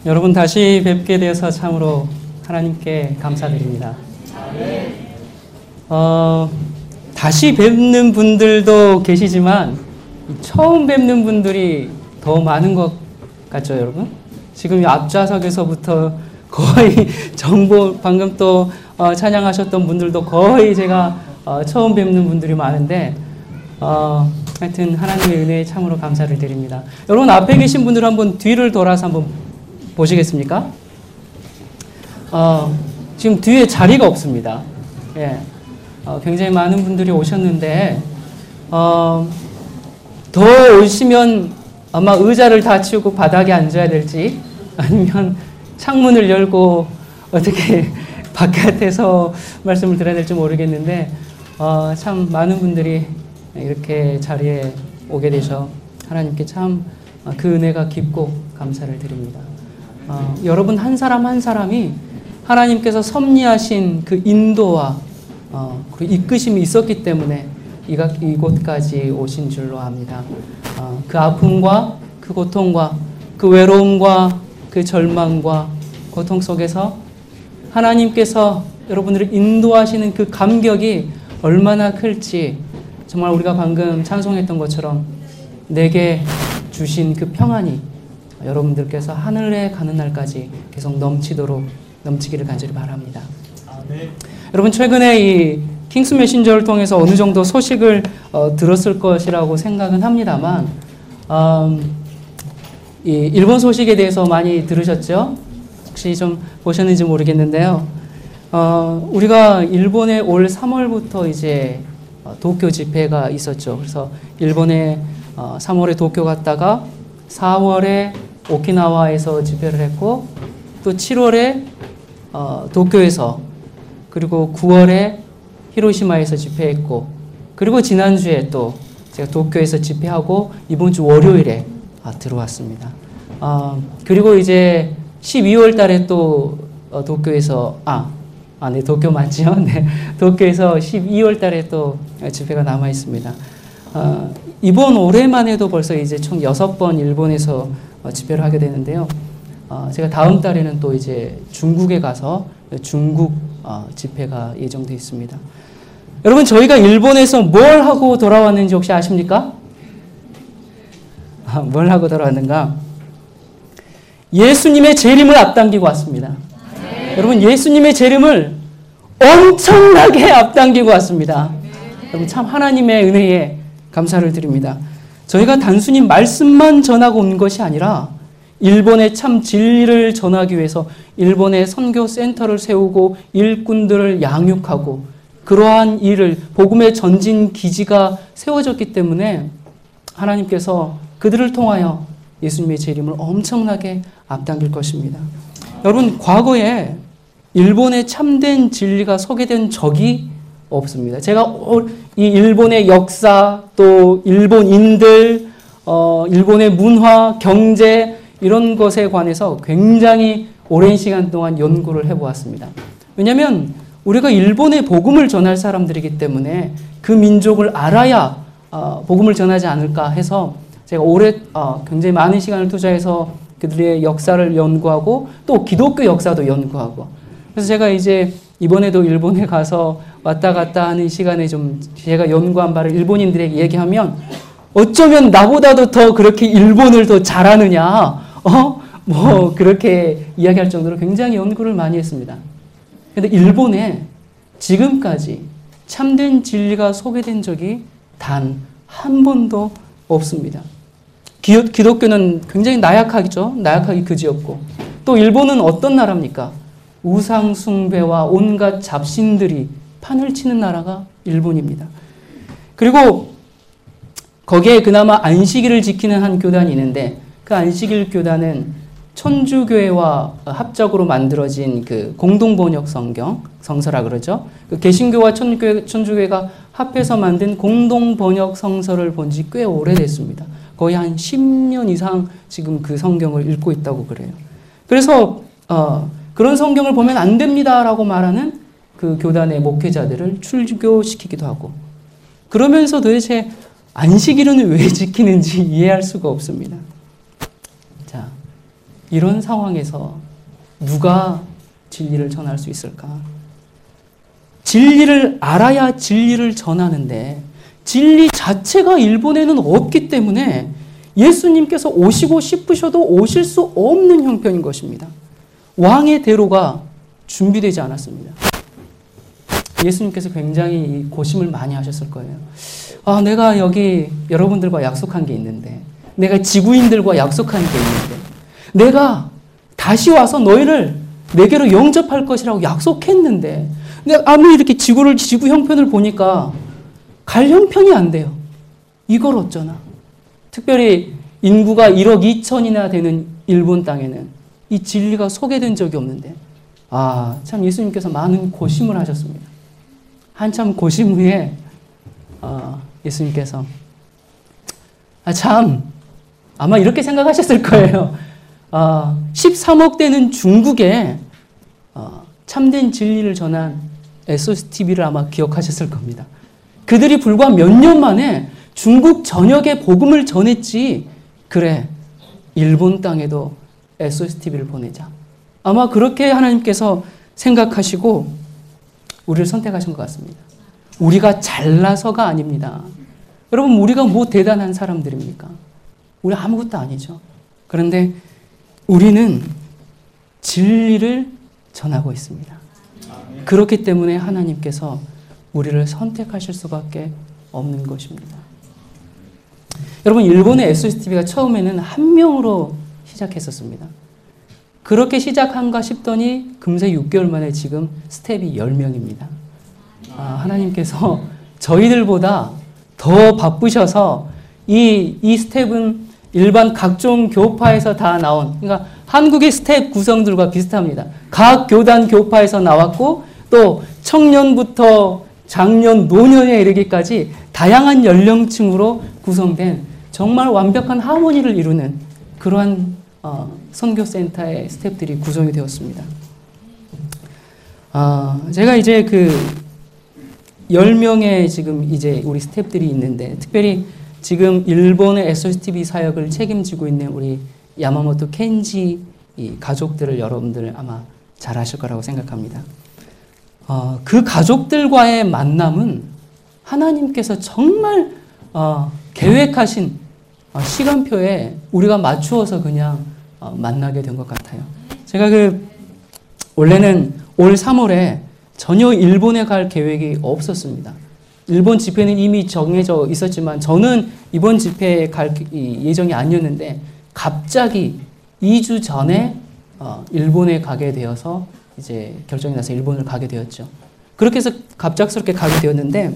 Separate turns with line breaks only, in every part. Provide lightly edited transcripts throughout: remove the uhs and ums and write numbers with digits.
여러분 다시 뵙게 되어서 참으로 하나님께 감사드립니다. 다시 뵙는 분들도 계시지만 처음 뵙는 분들이 더 많은 것 같죠, 여러분? 지금 이 앞좌석에서부터 거의 전부 방금 또 찬양하셨던 분들도 거의 제가 처음 뵙는 분들이 많은데 하여튼 하나님의 은혜에 참으로 감사를 드립니다. 여러분 앞에 계신 분들 한번 뒤를 돌아서 한번 보시겠습니까? 지금 뒤에 자리가 없습니다. 예, 굉장히 많은 분들이 오셨는데 더 오시면 아마 의자를 다 치우고 바닥에 앉아야 될지 아니면 창문을 열고 어떻게 바깥에서 말씀을 드려야 될지 모르겠는데 참 많은 분들이 이렇게 자리에 오게 되셔 하나님께 참 그 은혜가 깊고 감사를 드립니다. 여러분 한 사람 한 사람이 하나님께서 섭리하신 그 인도와 그리고 이끄심이 있었기 때문에 이곳까지 오신 줄로 압니다. 그 아픔과 그 고통과 그 외로움과 그 절망과 고통 속에서 하나님께서 여러분들을 인도하시는 그 감격이 얼마나 클지 정말 우리가 방금 찬송했던 것처럼 내게 주신 그 평안이 여러분들께서 하늘에 가는 날까지 계속 넘치기를 간절히 바랍니다.
아멘.
여러분 최근에 이 킹스 메신저를 통해서 어느 정도 소식을 들었을 것이라고 생각은 합니다만 이 일본 소식에 대해서 많이 들으셨죠? 혹시 좀 보셨는지 모르겠는데요. 우리가 일본에 올 3월부터 이제 도쿄 집회가 있었죠. 그래서 일본에 3월에 도쿄 갔다가 4월에 오키나와에서 집회를 했고 또 7월에 도쿄에서 그리고 9월에 히로시마에서 집회했고 그리고 지난주에 또 제가 도쿄에서 집회하고 이번 주 월요일에 들어왔습니다. 그리고 이제 12월 달에 또 도쿄에서 네, 도쿄 맞죠? 네, 도쿄에서 12월 달에 또 집회가 남아 있습니다. 이번 올해만 해도 벌써 이제 총 6번 일본에서 집회를 하게 되는데요. 제가 다음 달에는 또 이제 중국에 가서 중국 집회가 예정되어 있습니다. 여러분 저희가 일본에서 뭘 하고 돌아왔는지 혹시 아십니까? 뭘 하고 돌아왔는가? 예수님의 재림을 앞당기고 왔습니다. 여러분 예수님의 재림을 엄청나게 앞당기고 왔습니다. 여러분 참 하나님의 은혜에 감사를 드립니다. 저희가 단순히 말씀만 전하고 온 것이 아니라 일본의 참 진리를 전하기 위해서 일본의 선교 센터를 세우고 일꾼들을 양육하고 그러한 일을 복음의 전진 기지가 세워졌기 때문에 하나님께서 그들을 통하여 예수님의 재림을 엄청나게 앞당길 것입니다. 여러분 과거에 일본의 참된 진리가 소개된 적이 없습니다. 제가 이 일본의 역사 또 일본인들 일본의 문화 경제 이런 것에 관해서 굉장히 오랜 시간 동안 연구를 해보았습니다. 왜냐하면 우리가 일본의 복음을 전할 사람들이기 때문에 그 민족을 알아야 복음을 전하지 않을까 해서 제가 굉장히 많은 시간을 투자해서 그들의 역사를 연구하고 또 기독교 역사도 연구하고 그래서 제가 이제 이번에도 일본에 가서 왔다 갔다 하는 시간에 좀 제가 연구한 바를 일본인들에게 얘기하면 어쩌면 나보다도 더 그렇게 일본을 더 잘하느냐 뭐 그렇게 이야기할 정도로 굉장히 연구를 많이 했습니다. 그런데 일본에 지금까지 참된 진리가 소개된 적이 단 한 번도 없습니다. 기독교는 굉장히 나약하죠. 나약하기 그지없고 또 일본은 어떤 나라입니까? 우상 숭배와 온갖 잡신들이 판을 치는 나라가 일본입니다. 그리고 거기에 그나마 안식일을 지키는 한 교단이 있는데 그 안식일 교단은 천주교회와 합작으로 만들어진 그 공동번역 성서라 그러죠. 그 개신교와 천주교회가 합해서 만든 공동번역 성서를 본 지 꽤 오래됐습니다. 거의 한 10년 이상 지금 그 성경을 읽고 있다고 그래요. 그래서 그런 성경을 보면 안 됩니다라고 말하는 그 교단의 목회자들을 출교시키기도 하고 그러면서 도대체 안식일은 왜 지키는지 이해할 수가 없습니다. 자, 이런 상황에서 누가 진리를 전할 수 있을까? 진리를 알아야 진리를 전하는데 진리 자체가 일본에는 없기 때문에 예수님께서 오시고 싶으셔도 오실 수 없는 형편인 것입니다. 왕의 대로가 준비되지 않았습니다. 예수님께서 굉장히 고심을 많이 하셨을 거예요. 내가 여기 여러분들과 약속한 게 있는데, 내가 지구인들과 약속한 게 있는데, 내가 다시 와서 너희를 내게로 영접할 것이라고 약속했는데, 내가 아무리 이렇게 지구 형편을 보니까 갈 형편이 안 돼요. 이걸 어쩌나. 특별히 인구가 1억 2천이나 되는 일본 땅에는 이 진리가 소개된 적이 없는데, 참 예수님께서 많은 고심을 하셨습니다. 한참 고심 후에 예수님께서 참 아마 이렇게 생각하셨을 거예요. 13억 되는 중국에 참된 진리를 전한 SOSTV를 아마 기억하셨을 겁니다. 그들이 불과 몇 년 만에 중국 전역에 복음을 전했지. 그래, 일본 땅에도 SOSTV를 보내자. 아마 그렇게 하나님께서 생각하시고 우리를 선택하신 것 같습니다. 우리가 잘나서가 아닙니다. 여러분, 우리가 뭐 대단한 사람들입니까? 우리 아무것도 아니죠. 그런데 우리는 진리를 전하고 있습니다. 그렇기 때문에 하나님께서 우리를 선택하실 수밖에 없는 것입니다. 여러분, 일본의 SOSTV가 처음에는 한 명으로 시작했었습니다. 그렇게 시작한가 싶더니 금세 6개월 만에 지금 스텝이 10명입니다. 하나님께서 저희들보다 더 바쁘셔서 이 스텝은 일반 각종 교파에서 다 나온, 그러니까 한국의 스텝 구성들과 비슷합니다. 각 교단 교파에서 나왔고 또 청년부터 장년, 노년에 이르기까지 다양한 연령층으로 구성된 정말 완벽한 하모니를 이루는 그러한 선교센터의 스태프들이 구성이 되었습니다. 제가 이제 10명의 지금 이제 우리 스태프들이 있는데, 특별히 지금 일본의 SOSTV 사역을 책임지고 있는 우리 야마모토 켄지 이 가족들을 여러분들 아마 잘 아실 거라고 생각합니다. 그 가족들과의 만남은 하나님께서 정말 계획하신 시간표에 우리가 맞추어서 그냥 만나게 된 것 같아요. 제가 원래는 올 3월에 전혀 일본에 갈 계획이 없었습니다. 일본 집회는 이미 정해져 있었지만 저는 이번 집회에 갈 예정이 아니었는데 갑자기 2주 전에 일본에 가게 되어서 이제 결정이 나서 일본을 가게 되었죠. 그렇게 해서 갑작스럽게 가게 되었는데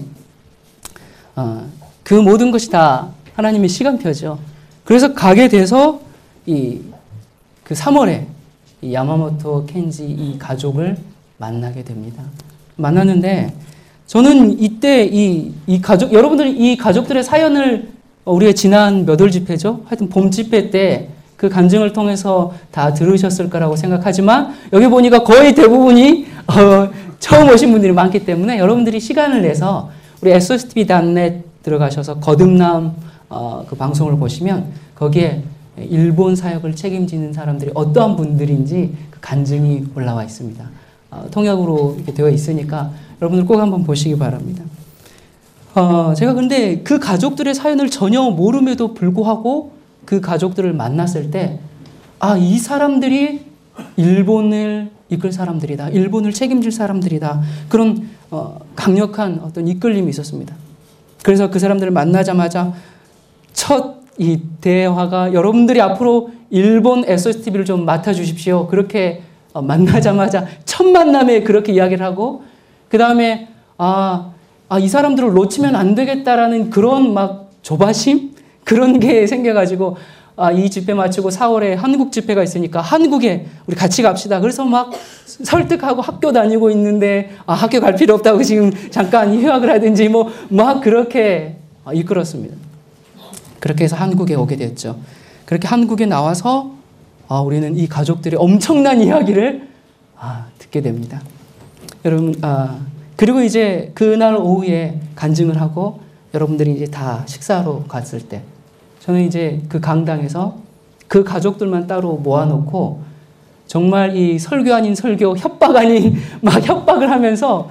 그 모든 것이 다 하나님의 시간표죠. 그래서 가게 돼서 그 3월에 이 야마모토 켄지 이 가족을 만나게 됩니다. 만났는데 저는 이때 이 가족, 여러분들이 이 가족들의 사연을 우리가 지난 몇 월 집회죠? 하여튼 봄 집회 때 그 간증을 통해서 다 들으셨을 거라고 생각하지만 여기 보니까 거의 대부분이 처음 오신 분들이 많기 때문에 여러분들이 시간을 내서 우리 SOSTV.net 들어가셔서 거듭남 그 방송을 보시면 거기에 일본 사역을 책임지는 사람들이 어떠한 분들인지 그 간증이 올라와 있습니다. 통역으로 이렇게 되어 있으니까 여러분들 꼭 한번 보시기 바랍니다. 제가 근데 그 가족들의 사연을 전혀 모름에도 불구하고 그 가족들을 만났을 때, 이 사람들이 일본을 이끌 사람들이다. 일본을 책임질 사람들이다. 그런 강력한 어떤 이끌림이 있었습니다. 그래서 그 사람들을 만나자마자 첫 이 대화가 여러분들이 앞으로 일본 SOSTV를 좀 맡아주십시오. 그렇게 만나자마자 첫 만남에 그렇게 이야기를 하고, 그 다음에 이 사람들을 놓치면 안 되겠다라는 그런 막 조바심? 그런 게 생겨가지고 이 집회 마치고 4월에 한국 집회가 있으니까 한국에 우리 같이 갑시다. 그래서 막 설득하고 학교 다니고 있는데 학교 갈 필요 없다고 지금 잠깐 휴학을 하든지 막 그렇게 이끌었습니다. 그렇게 해서 한국에 오게 됐죠. 그렇게 한국에 나와서 우리는 이 가족들의 엄청난 이야기를 듣게 됩니다. 여러분, 그리고 이제 그날 오후에 간증을 하고 여러분들이 이제 다 식사로 갔을 때 저는 이제 그 강당에서 그 가족들만 따로 모아놓고 정말 이 설교 아닌 설교, 협박 아닌 막 협박을 하면서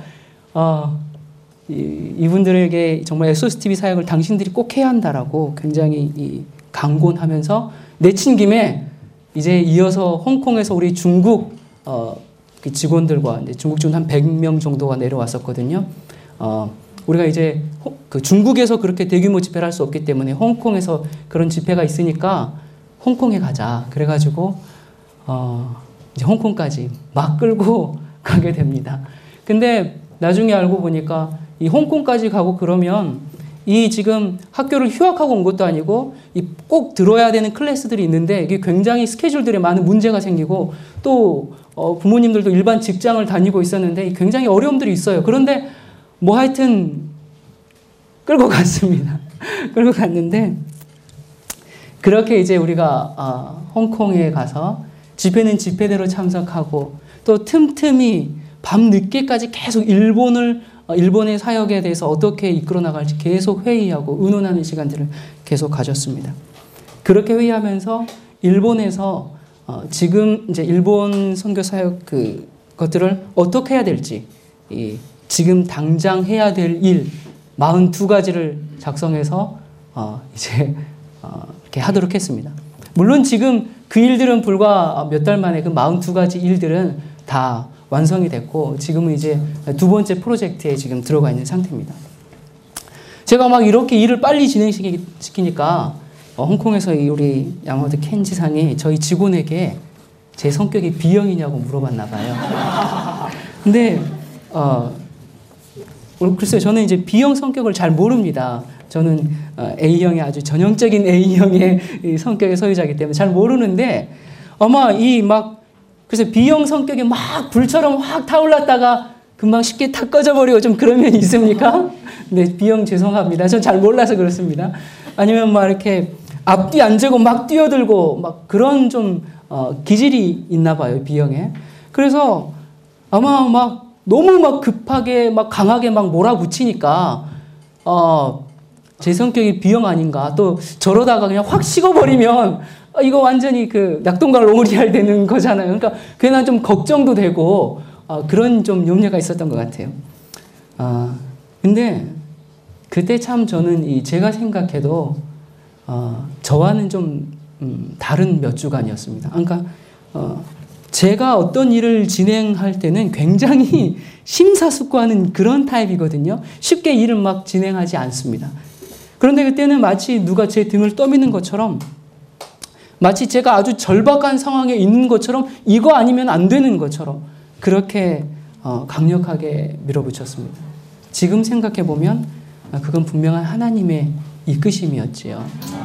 이분들에게 정말 SOSTV 사역을 당신들이 꼭 해야 한다라고 굉장히 강권하면서 내친 김에 이제 이어서 홍콩에서 우리 중국 그 직원들과 이제 중국 직원 한 100명 정도가 내려왔었거든요. 우리가 이제 그 중국에서 그렇게 대규모 집회를 할 수 없기 때문에 홍콩에서 그런 집회가 있으니까 홍콩에 가자. 그래가지고 이제 홍콩까지 막 끌고 가게 됩니다. 근데 나중에 알고 보니까 이 홍콩까지 가고 그러면 이 지금 학교를 휴학하고 온 것도 아니고 이 꼭 들어야 되는 클래스들이 있는데 이게 굉장히 스케줄들에 많은 문제가 생기고 또 부모님들도 일반 직장을 다니고 있었는데 굉장히 어려움들이 있어요. 그런데 뭐 하여튼 끌고 갔습니다. 끌고 갔는데 그렇게 이제 우리가 홍콩에 가서 집회는 집회대로 참석하고 또 틈틈이 밤 늦게까지 계속 일본의 사역에 대해서 어떻게 이끌어 나갈지 계속 회의하고 의논하는 시간들을 계속 가졌습니다. 그렇게 회의하면서 일본에서 지금 이제 일본 선교 사역 것들을 어떻게 해야 될지 지금 당장 해야 될 일 42가지를 작성해서 이제 이렇게 하도록 했습니다. 물론 지금 그 일들은 불과 몇 달 만에 그 42가지 일들은 다 완성이 됐고 지금은 이제 두 번째 프로젝트에 지금 들어가 있는 상태입니다. 제가 막 이렇게 일을 빨리 진행시키니까 홍콩에서 우리 야마모토 켄 지상이 저희 직원에게 제 성격이 B형이냐고 물어봤나 봐요. 근데 글쎄요, 저는 이제 B형 성격을 잘 모릅니다. 저는 A형의 아주 전형적인 A형의 성격의 소유자이기 때문에 잘 모르는데 아마 그래서 B형 성격이 막 불처럼 확 타올랐다가 금방 쉽게 탁 꺼져버리고 좀 그런 면이 있습니까? 네, B형 죄송합니다. 전 잘 몰라서 그렇습니다. 아니면 막 이렇게 앞뒤 안 재고 막 뛰어들고 막 그런 좀 기질이 있나 봐요, B형에. 그래서 아마 막 너무 막 급하게 막 강하게 막 몰아붙이니까 제 성격이 B형 아닌가. 또 저러다가 그냥 확 식어버리면 이거 완전히 그 낙동강 롱리알 되는 거잖아요. 그러니까 괜한 좀 걱정도 되고 그런 좀 염려가 있었던 것 같아요. 근데 그때 참 저는 제가 생각해도 저와는 좀 다른 몇 주간이었습니다. 그러니까 제가 어떤 일을 진행할 때는 굉장히 심사숙고하는 그런 타입이거든요. 쉽게 일을 막 진행하지 않습니다. 그런데 그때는 마치 누가 제 등을 떠미는 것처럼 마치 제가 아주 절박한 상황에 있는 것처럼 이거 아니면 안 되는 것처럼 그렇게 강력하게 밀어붙였습니다. 지금 생각해보면 그건 분명한 하나님의 이끄심이었지요.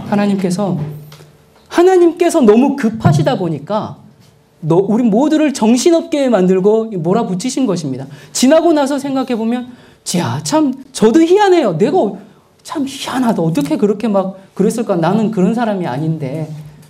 하나님께서 너무 급하시다 보니까 우리 모두를 정신없게 만들고 몰아붙이신 것입니다. 지나고 나서 생각해보면 참 저도 희한해요. 내가 참 희한하다. 어떻게 그렇게 막 그랬을까? 나는 그런 사람이 아닌데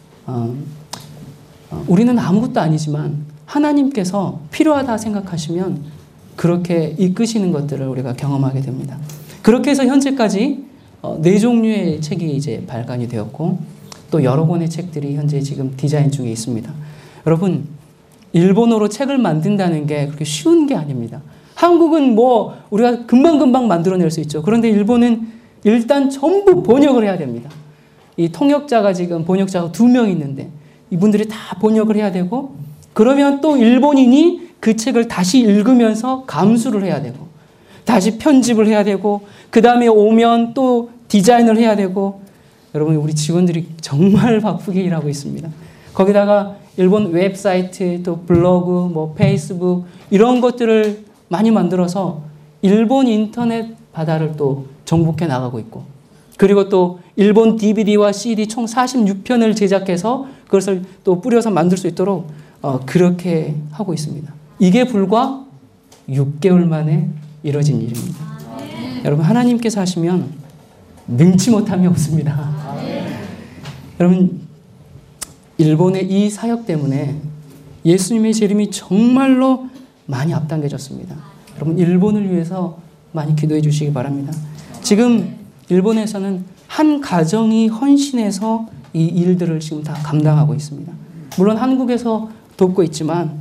우리는 아무것도 아니지만 하나님께서 필요하다 생각하시면 그렇게 이끄시는 것들을 우리가 경험하게 됩니다. 그렇게 해서 현재까지 4종류의 책이 이제 발간이 되었고 또 여러 권의 책들이 현재 지금 디자인 중에 있습니다. 여러분, 일본어로 책을 만든다는 게 그렇게 쉬운 게 아닙니다. 한국은 뭐 우리가 금방금방 만들어낼 수 있죠. 그런데 일본은 일단 전부 번역을 해야 됩니다. 이 통역자가 지금 번역자가 2명 있는데 이분들이 다 번역을 해야 되고 그러면 또 일본인이 그 책을 다시 읽으면서 감수를 해야 되고 다시 편집을 해야 되고 그 다음에 오면 또 디자인을 해야 되고 여러분 우리 직원들이 정말 바쁘게 일하고 있습니다. 거기다가 일본 웹사이트 또 블로그 뭐 페이스북 이런 것들을 많이 만들어서 일본 인터넷 바다를 또 정복해 나가고 있고 그리고 또 일본 DVD와 CD 총 46편을 제작해서 그것을 또 뿌려서 만들 수 있도록 그렇게 하고 있습니다. 이게 불과 6개월 만에 이뤄진 일입니다. 여러분 하나님께서 하시면 능치 못함이 없습니다. 여러분 일본의 이 사역 때문에 예수님의 재림이 정말로 많이 앞당겨졌습니다. 여러분 일본을 위해서 많이 기도해 주시기 바랍니다. 지금 일본에서는 한 가정이 헌신해서 이 일들을 지금 다 감당하고 있습니다. 물론 한국에서 돕고 있지만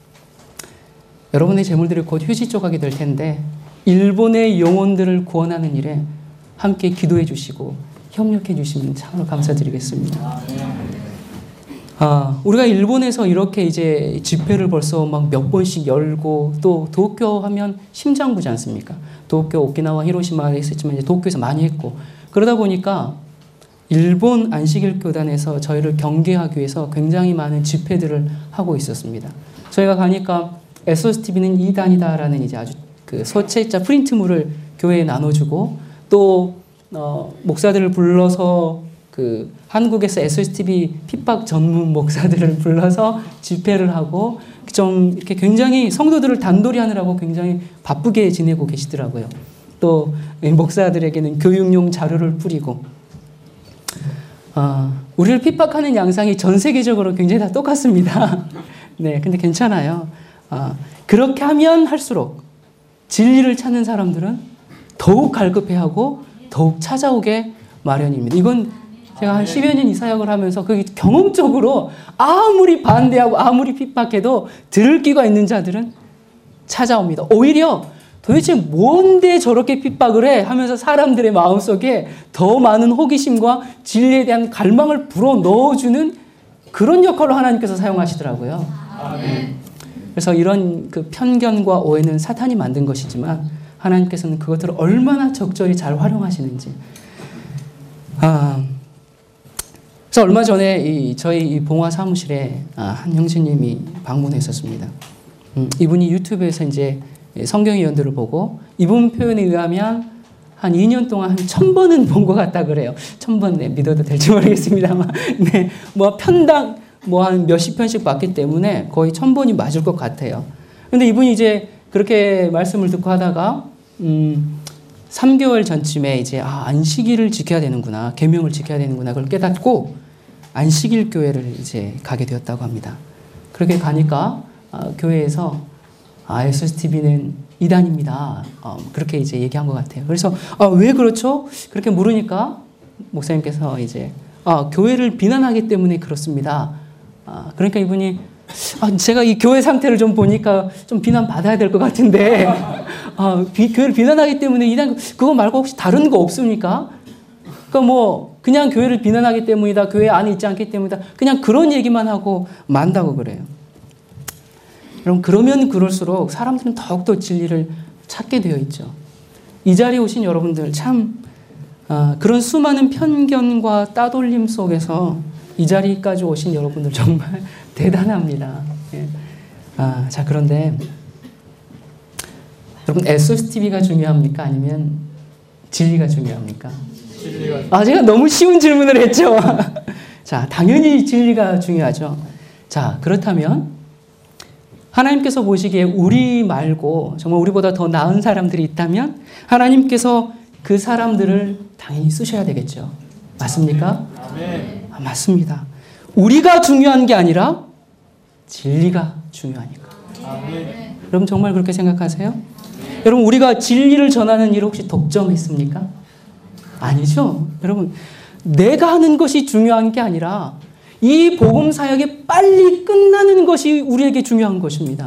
여러분의 재물들이 곧 휴지 조각이 될 텐데 일본의 영혼들을 구원하는 일에 함께 기도해 주시고 협력해 주시면 참으로 감사드리겠습니다. 우리가 일본에서 이렇게 이제 집회를 벌써 막 몇 번씩 열고 또 도쿄 하면 심장부지 않습니까? 도쿄, 오키나와, 히로시마에 있었지만 이제 도쿄에서 많이 했고 그러다 보니까 일본 안식일 교단에서 저희를 경계하기 위해서 굉장히 많은 집회들을 하고 있었습니다. 저희가 가니까 SOSTV는 2단이다라는 이제 아주 그 서체자 프린트물을 교회에 나눠주고 또 목사들을 불러서 그 한국에서 SOSTV 핍박 전문 목사들을 불러서 집회를 하고 좀 이렇게 굉장히 성도들을 단돌이 하느라고 굉장히 바쁘게 지내고 계시더라고요. 또 목사들에게는 교육용 자료를 뿌리고 우리를 핍박하는 양상이 전 세계적으로 굉장히 다 똑같습니다. 네, 근데 괜찮아요. 그렇게 하면 할수록 진리를 찾는 사람들은 더욱 갈급해하고 더욱 찾아오게 마련입니다. 이건 제가 한 10여 년 이사역을 하면서 그게 경험적으로 아무리 반대하고 아무리 핍박해도 들을 귀가 있는 자들은 찾아옵니다. 오히려 도대체 뭔데 저렇게 핍박을 해? 하면서 사람들의 마음속에 더 많은 호기심과 진리에 대한 갈망을 불어넣어주는 그런 역할로 하나님께서 사용하시더라고요. 그래서 이런 그 편견과 오해는 사탄이 만든 것이지만 하나님께서는 그것들을 얼마나 적절히 잘 활용하시는지. 그래서 얼마 전에 저희 이 봉화 사무실에 한 형제님이 방문했었습니다. 이분이 유튜브에서 이제 성경의 연도를 보고 이분 표현에 의하면 한 2년 동안 한 1000번은 본 것 같다 그래요. 1000번 네, 믿어도 될지 모르겠습니다만 네, 뭐 편당 뭐 한 몇십 편씩 봤기 때문에 거의 1000번이 맞을 것 같아요. 근데 이분이 이제 그렇게 말씀을 듣고 하다가 3개월 전쯤에 이제 안식일을 지켜야 되는구나, 계명을 지켜야 되는구나 그걸 깨닫고 안식일 교회를 이제 가게 되었다고 합니다. 그렇게 가니까 교회에서 SOSTV는 이단입니다. 그렇게 이제 얘기한 것 같아요. 그래서 왜 그렇죠? 그렇게 물으니까 목사님께서 이제 교회를 비난하기 때문에 그렇습니다. 그러니까 이분이 제가 이 교회 상태를 좀 보니까 좀 비난 받아야 될 것 같은데 교회를 비난하기 때문에 이단 그거 말고 혹시 다른 거 없습니까? 그러니까 뭐 그냥 교회를 비난하기 때문이다. 교회 안에 있지 않기 때문이다. 그냥 그런 얘기만 하고 만다고 그래요. 여러분 그러면 그럴수록 사람들은 더욱더 진리를 찾게 되어 있죠. 이 자리에 오신 여러분들 참 그런 수많은 편견과 따돌림 속에서 이 자리까지 오신 여러분들 정말 대단합니다. 예. 자 그런데 여러분 SOSTV가 중요합니까? 아니면 진리가 중요합니까? 진리가. 제가 너무 쉬운 질문을 했죠. 자 당연히 진리가 중요하죠. 자 그렇다면 하나님께서 보시기에 우리 말고 정말 우리보다 더 나은 사람들이 있다면 하나님께서 그 사람들을 당연히 쓰셔야 되겠죠. 맞습니까? 아멘. 맞습니다. 우리가 중요한 게 아니라 진리가 중요하니까. 아멘. 여러분 정말 그렇게 생각하세요? 여러분 우리가 진리를 전하는 일 혹시 독점했습니까? 아니죠. 여러분 내가 하는 것이 중요한 게 아니라 이 복음 사역이 빨리 끝나는 것이 우리에게 중요한 것입니다.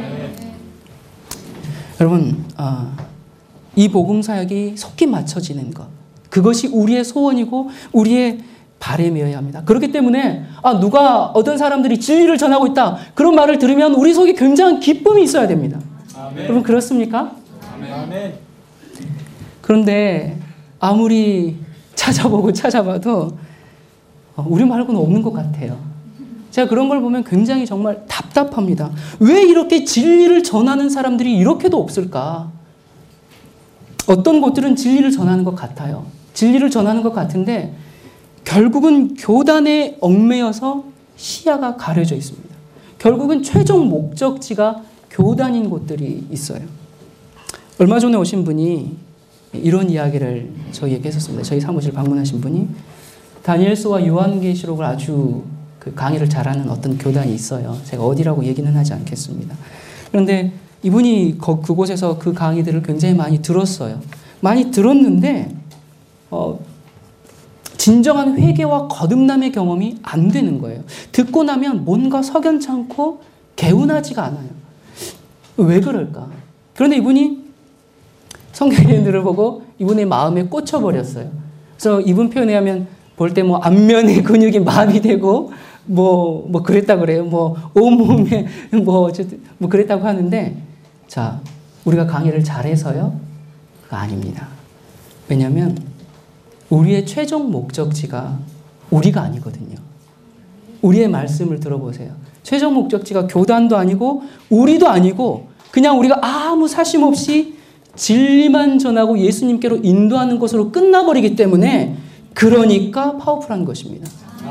여러분 이 복음 사역이 속히 맞춰지는 것 그것이 우리의 소원이고 우리의 바람이어야 합니다. 그렇기 때문에 누가 어떤 사람들이 진리를 전하고 있다 그런 말을 들으면 우리 속에 굉장한 기쁨이 있어야 됩니다. 아멘. 여러분 그렇습니까? 아멘. 그런데 아무리 찾아보고 찾아봐도 우리 말고는 없는 것 같아요. 제가 그런 걸 보면 굉장히 정말 답답합니다. 왜 이렇게 진리를 전하는 사람들이 이렇게도 없을까? 어떤 곳들은 진리를 전하는 것 같아요. 진리를 전하는 것 같은데 결국은 교단에 얽매여서 시야가 가려져 있습니다. 결국은 최종 목적지가 교단인 곳들이 있어요. 얼마 전에 오신 분이 이런 이야기를 저희에게 했었습니다. 저희 사무실 방문하신 분이 다니엘서와 요한계시록을 아주 그 강의를 잘하는 어떤 교단이 있어요. 제가 어디라고 얘기는 하지 않겠습니다. 그런데 이분이 그곳에서 그 강의들을 굉장히 많이 들었어요. 많이 들었는데 진정한 회개와 거듭남의 경험이 안 되는 거예요. 듣고 나면 뭔가 석연찮고 개운하지가 않아요. 왜 그럴까? 그런데 이분이 성경인들을 보고 이분의 마음에 꽂혀버렸어요. 그래서 이분 표현에 하면 볼 때 뭐 안면의 근육이 마비되고 뭐 그랬다 그래요. 뭐 온몸에 뭐 어쨌든 뭐 그랬다고 하는데, 자, 우리가 강의를 잘해서요? 그거 아닙니다. 왜냐하면 우리의 최종 목적지가 우리가 아니거든요. 우리의 말씀을 들어보세요. 최종 목적지가 교단도 아니고 우리도 아니고 그냥 우리가 아무 사심 없이 진리만 전하고 예수님께로 인도하는 것으로 끝나버리기 때문에, 그러니까 파워풀한 것입니다.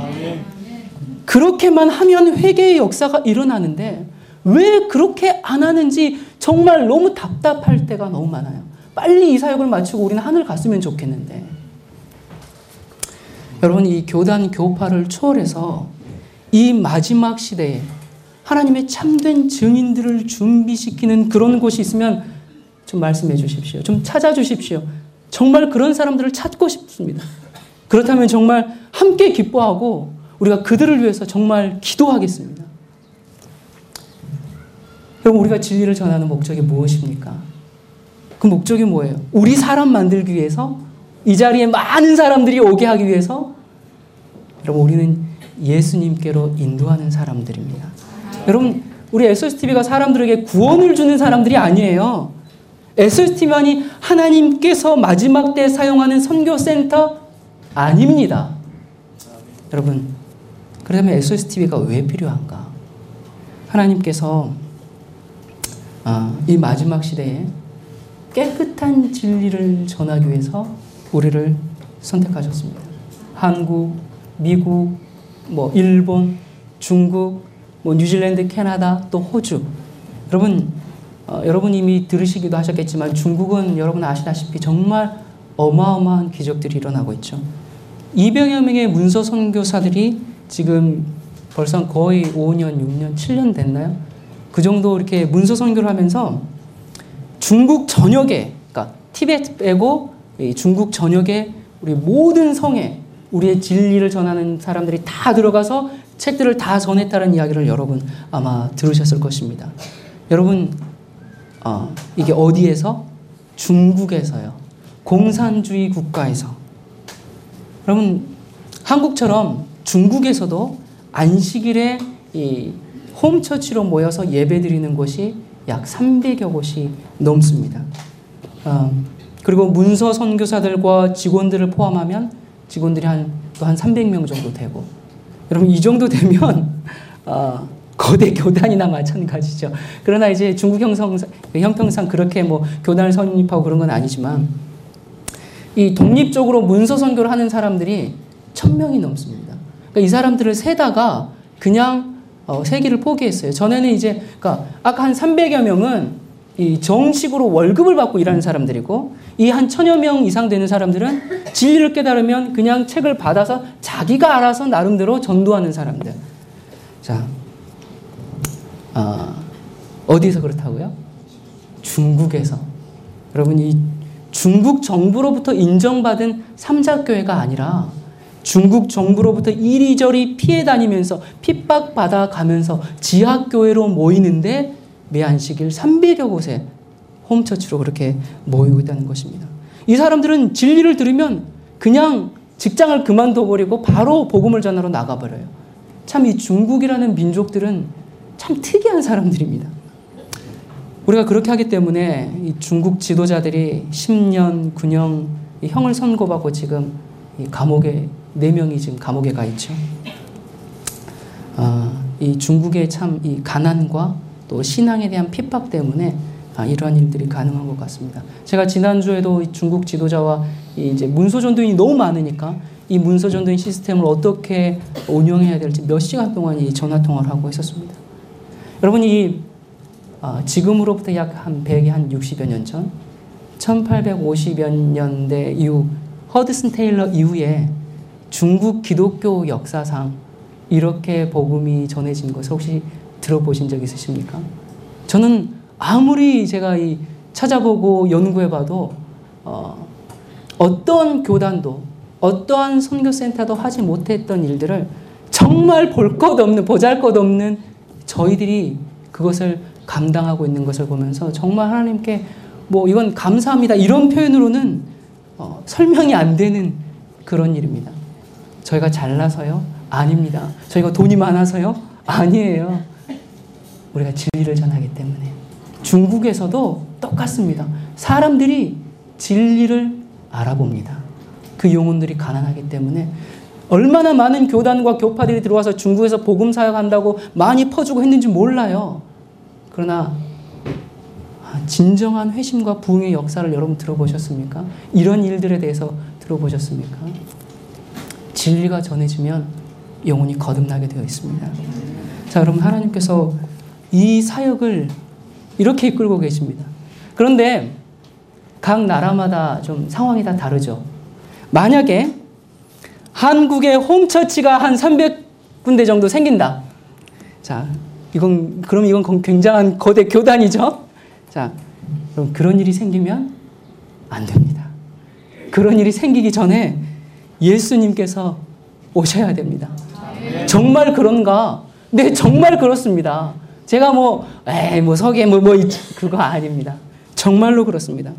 그렇게만 하면 회개의 역사가 일어나는데 왜 그렇게 안 하는지 정말 너무 답답할 때가 너무 많아요. 빨리 이 사역을 마치고 우리는 하늘 갔으면 좋겠는데. 여러분, 이 교단 교파를 초월해서 이 마지막 시대에 하나님의 참된 증인들을 준비시키는 그런 곳이 있으면 좀 말씀해 주십시오. 좀 찾아주십시오. 정말 그런 사람들을 찾고 싶습니다. 그렇다면 정말 함께 기뻐하고 우리가 그들을 위해서 정말 기도하겠습니다. 여러분, 우리가 진리를 전하는 목적이 무엇입니까? 그 목적이 뭐예요? 우리 사람 만들기 위해서? 이 자리에 많은 사람들이 오게 하기 위해서? 여러분, 우리는 예수님께로 인도하는 사람들입니다. 여러분, 우리 SOSTV가 사람들에게 구원을 주는 사람들이 아니에요. SOSTV만이 하나님께서 마지막 때 사용하는 선교센터 아닙니다. 여러분, 그러면 SOSTV가 왜 필요한가? 하나님께서 이 마지막 시대에 깨끗한 진리를 전하기 위해서 우리를 선택하셨습니다. 한국, 미국, 일본, 중국, 뉴질랜드, 캐나다, 또 호주. 여러분 이미 들으시기도 하셨겠지만 중국은 여러분 아시다시피 정말 어마어마한 기적들이 일어나고 있죠. 200여 명의 문서 선교사들이 지금 벌써 거의 5년, 6년, 7년 됐나요? 그 정도 이렇게 문서 선교를 하면서 중국 전역에, 그러니까 티베트 빼고 중국 전역에 우리 모든 성에 우리의 진리를 전하는 사람들이 다 들어가서 책들을 다 전했다는 이야기를 여러분 아마 들으셨을 것입니다. 여러분, 이게 어디에서? 중국에서요. 공산주의 국가에서. 여러분, 한국처럼 중국에서도 안식일에 이 홈처치로 모여서 예배드리는 곳이 약 300여 곳이 넘습니다. 그리고 문서 선교사들과 직원들을 포함하면 직원들이 또 한 300명 정도 되고, 여러분 이 정도 되면 거대 교단이나 마찬가지죠. 그러나 이제 중국 형평상 그렇게 교단을 설립하고 그런 건 아니지만, 이 독립적으로 문서 선교를 하는 사람들이 1000명이 넘습니다. 그러니까 이 사람들을 세다가 그냥 세기를 포기했어요. 전에는 그러니까 아까 한 300여 명은 이 정식으로 월급을 받고 일하는 사람들이고, 이 한 1000여 명 이상 되는 사람들은 진리를 깨달으면 그냥 책을 받아서 자기가 알아서 나름대로 전도하는 사람들. 자, 어디서 그렇다고요? 중국에서. 여러분, 이 중국 정부로부터 인정받은 삼자교회가 아니라 중국 정부로부터 이리저리 피해 다니면서 핍박받아 가면서 지하교회로 모이는데 매 안식일 300여 곳에 홈처치로 그렇게 모이고 있다는 것입니다. 이 사람들은 진리를 들으면 그냥 직장을 그만둬버리고 바로 복음을 전하러 나가버려요. 참 이 중국이라는 민족들은 참 특이한 사람들입니다. 우리가 그렇게 하기 때문에 이 중국 지도자들이 10년, 9년 형을 선고받고 지금 이 감옥에 4명이 지금 감옥에 가 있죠. 이 중국의 참 이 가난과 또 신앙에 대한 핍박 때문에 이러한 일들이 가능한 것 같습니다. 제가 지난주에도 이 중국 지도자와 이제 문서전도인이 너무 많으니까 이 문서전도인 시스템을 어떻게 운영해야 될지 몇 시간 동안 이 전화통화를 하고 있었습니다. 여러분, 지금으로부터 약 한 160여 년 전, 1850여 년대 이후, 허드슨 테일러 이후에 중국 기독교 역사상 이렇게 복음이 전해진 것을 혹시 들어보신 적 있으십니까? 저는 아무리 제가 찾아보고 연구해봐도 어떤 교단도 어떠한 선교센터도 하지 못했던 일들을 정말 볼 것 없는, 보잘 것 없는 저희들이 그것을 감당하고 있는 것을 보면서 정말 하나님께 뭐 이건 감사합니다. 이런 표현으로는 설명이 안 되는 그런 일입니다. 저희가 잘나서요? 아닙니다. 저희가 돈이 많아서요? 아니에요. 우리가 진리를 전하기 때문에. 중국에서도 똑같습니다. 사람들이 진리를 알아봅니다. 그 영혼들이 가난하기 때문에 얼마나 많은 교단과 교파들이 들어와서 중국에서 복음 사역한다고 많이 퍼주고 했는지 몰라요. 그러나 진정한 회심과 부흥의 역사를 여러분 들어보셨습니까? 이런 일들에 대해서 들어보셨습니까? 진리가 전해지면 영혼이 거듭나게 되어 있습니다. 자, 여러분, 하나님께서 이 사역을 이렇게 이끌고 계십니다. 그런데 각 나라마다 좀 상황이 다 다르죠. 만약에 한국의 홈처치가 한 300군데 정도 생긴다. 자, 그럼 이건 굉장한 거대 교단이죠. 자, 그럼 그런 일이 생기면 안 됩니다. 그런 일이 생기기 전에 예수님께서 오셔야 됩니다. 정말 그런가? 네, 정말 그렇습니다. 제가 석에 그거 아닙니다. 정말로 그렇습니다.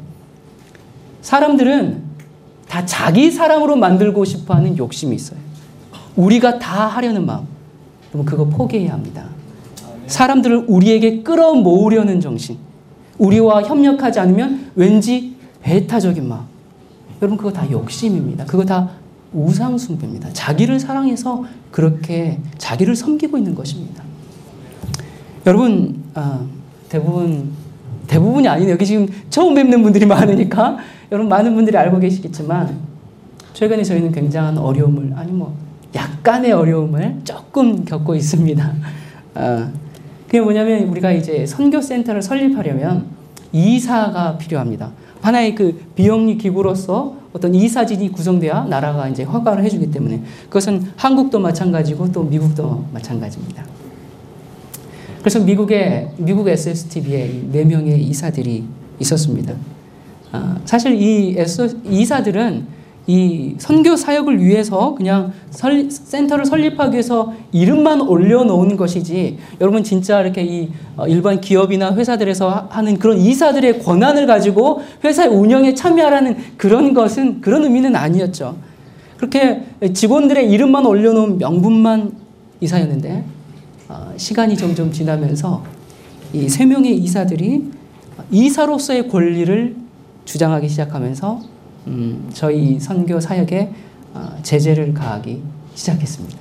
사람들은 다 자기 사람으로 만들고 싶어 하는 욕심이 있어요. 우리가 다 하려는 마음. 그러면 그거 포기해야 합니다. 사람들을 우리에게 끌어모으려는 정신. 우리와 협력하지 않으면 왠지 배타적인 마음. 여러분, 그거 다 욕심입니다. 그거 다 우상숭배입니다. 자기를 사랑해서 그렇게 자기를 섬기고 있는 것입니다. 여러분, 대부분이 아니네요. 여기 지금 처음 뵙는 분들이 많으니까 여러분 많은 분들이 알고 계시겠지만 최근에 저희는 굉장한 어려움을, 약간의 어려움을 조금 겪고 있습니다. 그게 뭐냐면 우리가 이제 선교센터를 설립하려면 이사가 필요합니다. 하나의 그 비영리 기구로서 어떤 이사진이 구성돼야 나라가 이제 허가를 해주기 때문에 그것은 한국도 마찬가지고 또 미국도 마찬가지입니다. 그래서 미국 SSTV에 4명의 이사들이 있었습니다. 사실 이 이사들은 이 선교 사역을 위해서 그냥 센터를 설립하기 위해서 이름만 올려놓은 것이지, 여러분 진짜 이렇게 이 일반 기업이나 회사들에서 하는 그런 이사들의 권한을 가지고 회사의 운영에 참여하라는 그런 의미는 아니었죠. 그렇게 직원들의 이름만 올려놓은 명분만 이사였는데 시간이 점점 지나면서 이 3명의 이사들이 이사로서의 권리를 주장하기 시작하면서 저희 선교 사역에 제재를 가하기 시작했습니다.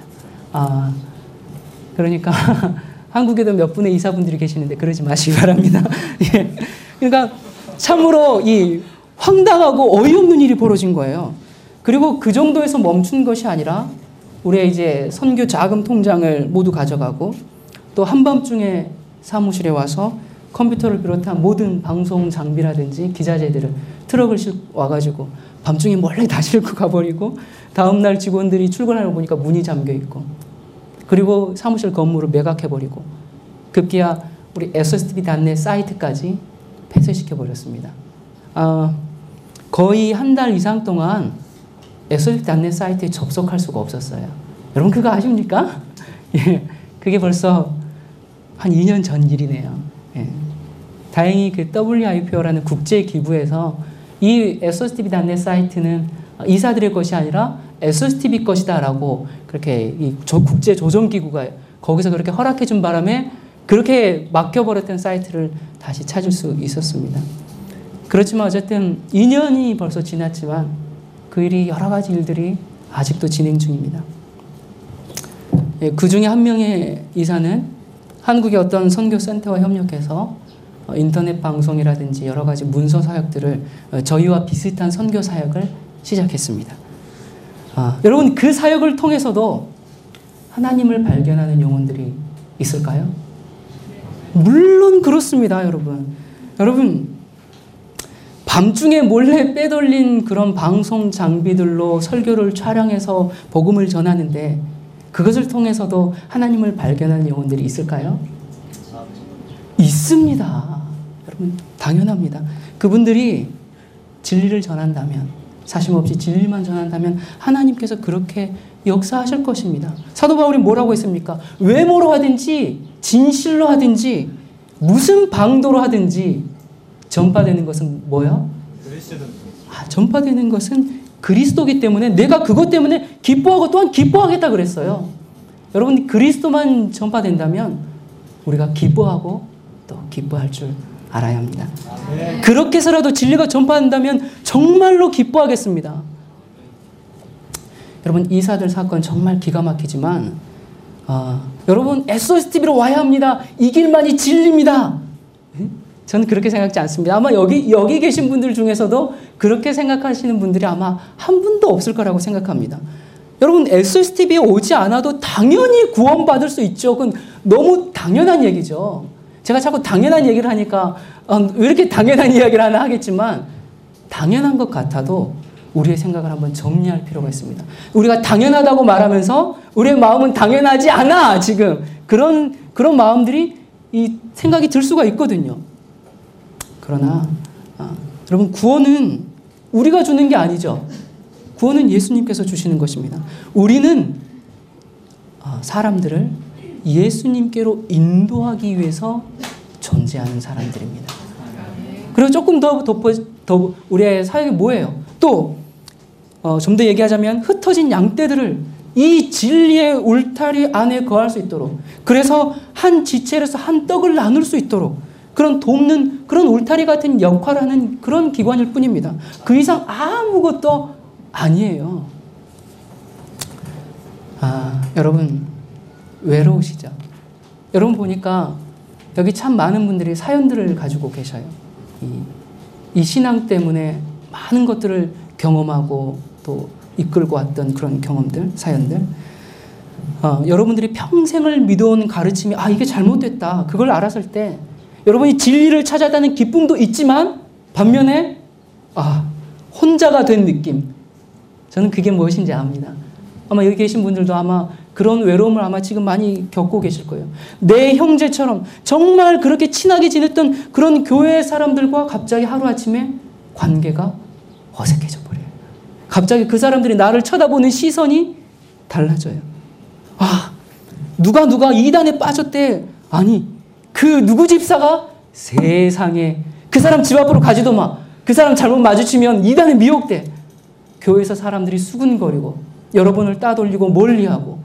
그러니까 한국에도 몇 분의 이사분들이 계시는데 그러지 마시기 바랍니다. 예. 그러니까 참으로 이 황당하고 어이없는 일이 벌어진 거예요. 그리고 그 정도에서 멈춘 것이 아니라 우리의 이제 선교 자금 통장을 모두 가져가고 또 한밤중에 사무실에 와서 컴퓨터를 비롯한 모든 방송 장비라든지 기자재들을 트럭을 와가지고 밤중에 몰래 다 싣고 가버리고 다음날 직원들이 출근하러 보니까 문이 잠겨있고 그리고 사무실 건물을 매각해버리고 급기야 우리 SSTV.net 사이트까지 폐쇄시켜버렸습니다. 거의 한 달 이상 동안 SSTV.net 사이트에 접속할 수가 없었어요. 여러분 그거 아십니까? 예, 그게 벌써 한 2년 전 일이네요. 예. 다행히 그 WIPO라는 국제 기구에서 이 SSTV.net 사이트는 이사들의 것이 아니라 SSTV 것이다라고 그렇게 이 국제 조정 기구가 거기서 그렇게 허락해 준 바람에 그렇게 막혀버렸던 사이트를 다시 찾을 수 있었습니다. 그렇지만 어쨌든 2년이 벌써 지났지만 그 일이 여러 가지 일들이 아직도 진행 중입니다. 예, 그 중에 한 명의 이사는 한국의 어떤 선교센터와 협력해서 인터넷 방송이라든지 여러 가지 문서 사역들을 저희와 비슷한 선교 사역을 시작했습니다. 여러분 그 사역을 통해서도 하나님을 발견하는 영혼들이 있을까요? 물론 그렇습니다, 여러분. 여러분 밤중에 몰래 빼돌린 그런 방송 장비들로 설교를 촬영해서 복음을 전하는데 그것을 통해서도 하나님을 발견하는 영혼들이 있을까요? 있습니다. 여러분 당연합니다. 그분들이 진리를 전한다면 사심없이 진리만 전한다면 하나님께서 그렇게 역사하실 것입니다. 사도 바울이 뭐라고 했습니까? 외모로 하든지 진실로 하든지 무슨 방도로 하든지 전파되는 것은 뭐요? 전파되는 것은 그리스도이기 때문에 내가 그것 때문에 기뻐하고 또한 기뻐하겠다 그랬어요. 여러분, 그리스도만 전파된다면 우리가 기뻐하고 또 기뻐할 줄 알아야 합니다. 그렇게 해서라도 진리가 전파된다면 정말로 기뻐하겠습니다. 여러분, 이사들 사건 정말 기가 막히지만 여러분, SOSTV로 와야 합니다. 이 길만이 진리입니다. 저는 그렇게 생각하지 않습니다. 아마 여기 계신 분들 중에서도 그렇게 생각하시는 분들이 아마 한 분도 없을 거라고 생각합니다. 여러분, SOSTV에 오지 않아도 당연히 구원받을 수 있죠. 그건 너무 당연한 얘기죠. 제가 자꾸 당연한 얘기를 하니까 왜 이렇게 당연한 이야기를 하나 하겠지만 당연한 것 같아도 우리의 생각을 한번 정리할 필요가 있습니다. 우리가 당연하다고 말하면서 우리의 마음은 당연하지 않아. 지금 그런 마음들이 이 생각이 들 수가 있거든요. 그러나 여러분, 구원은 우리가 주는 게 아니죠. 구원은 예수님께서 주시는 것입니다. 우리는 사람들을 예수님께로 인도하기 위해서 존재하는 사람들입니다. 그리고 조금 더 우리의 사역이 뭐예요? 또 좀 더 얘기하자면 흩어진 양떼들을 이 진리의 울타리 안에 거할 수 있도록, 그래서 한 지체로서 한 떡을 나눌 수 있도록 그런 돕는 그런 울타리 같은 역할을 하는 그런 기관일 뿐입니다. 그 이상 아무것도 아니에요. 여러분, 외로우시죠? 여러분 보니까 여기 참 많은 분들이 사연들을 가지고 계셔요. 이 신앙 때문에 많은 것들을 경험하고 또 이끌고 왔던 그런 경험들, 사연들. 여러분들이 평생을 믿어온 가르침이 이게 잘못됐다. 그걸 알았을 때 여러분이 진리를 찾았다는 기쁨도 있지만 반면에 혼자가 된 느낌. 저는 그게 무엇인지 압니다. 아마 여기 계신 분들도 아마 그런 외로움을 아마 지금 많이 겪고 계실 거예요. 내 형제처럼 정말 그렇게 친하게 지냈던 그런 교회 사람들과 갑자기 하루아침에 관계가 어색해져 버려요. 갑자기 그 사람들이 나를 쳐다보는 시선이 달라져요. 누가 이단에 빠졌대. 아니, 그 누구 집사가 세상에 그 사람 집 앞으로 가지도 마. 그 사람 잘못 마주치면 이단에 미혹돼. 교회에서 사람들이 수군거리고 여러분을 따돌리고 멀리하고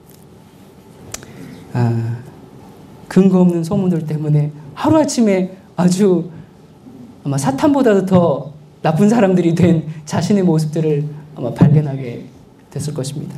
근거 없는 소문들 때문에 하루아침에 아주 아마 사탄보다도 더 나쁜 사람들이 된 자신의 모습들을 아마 발견하게 됐을 것입니다.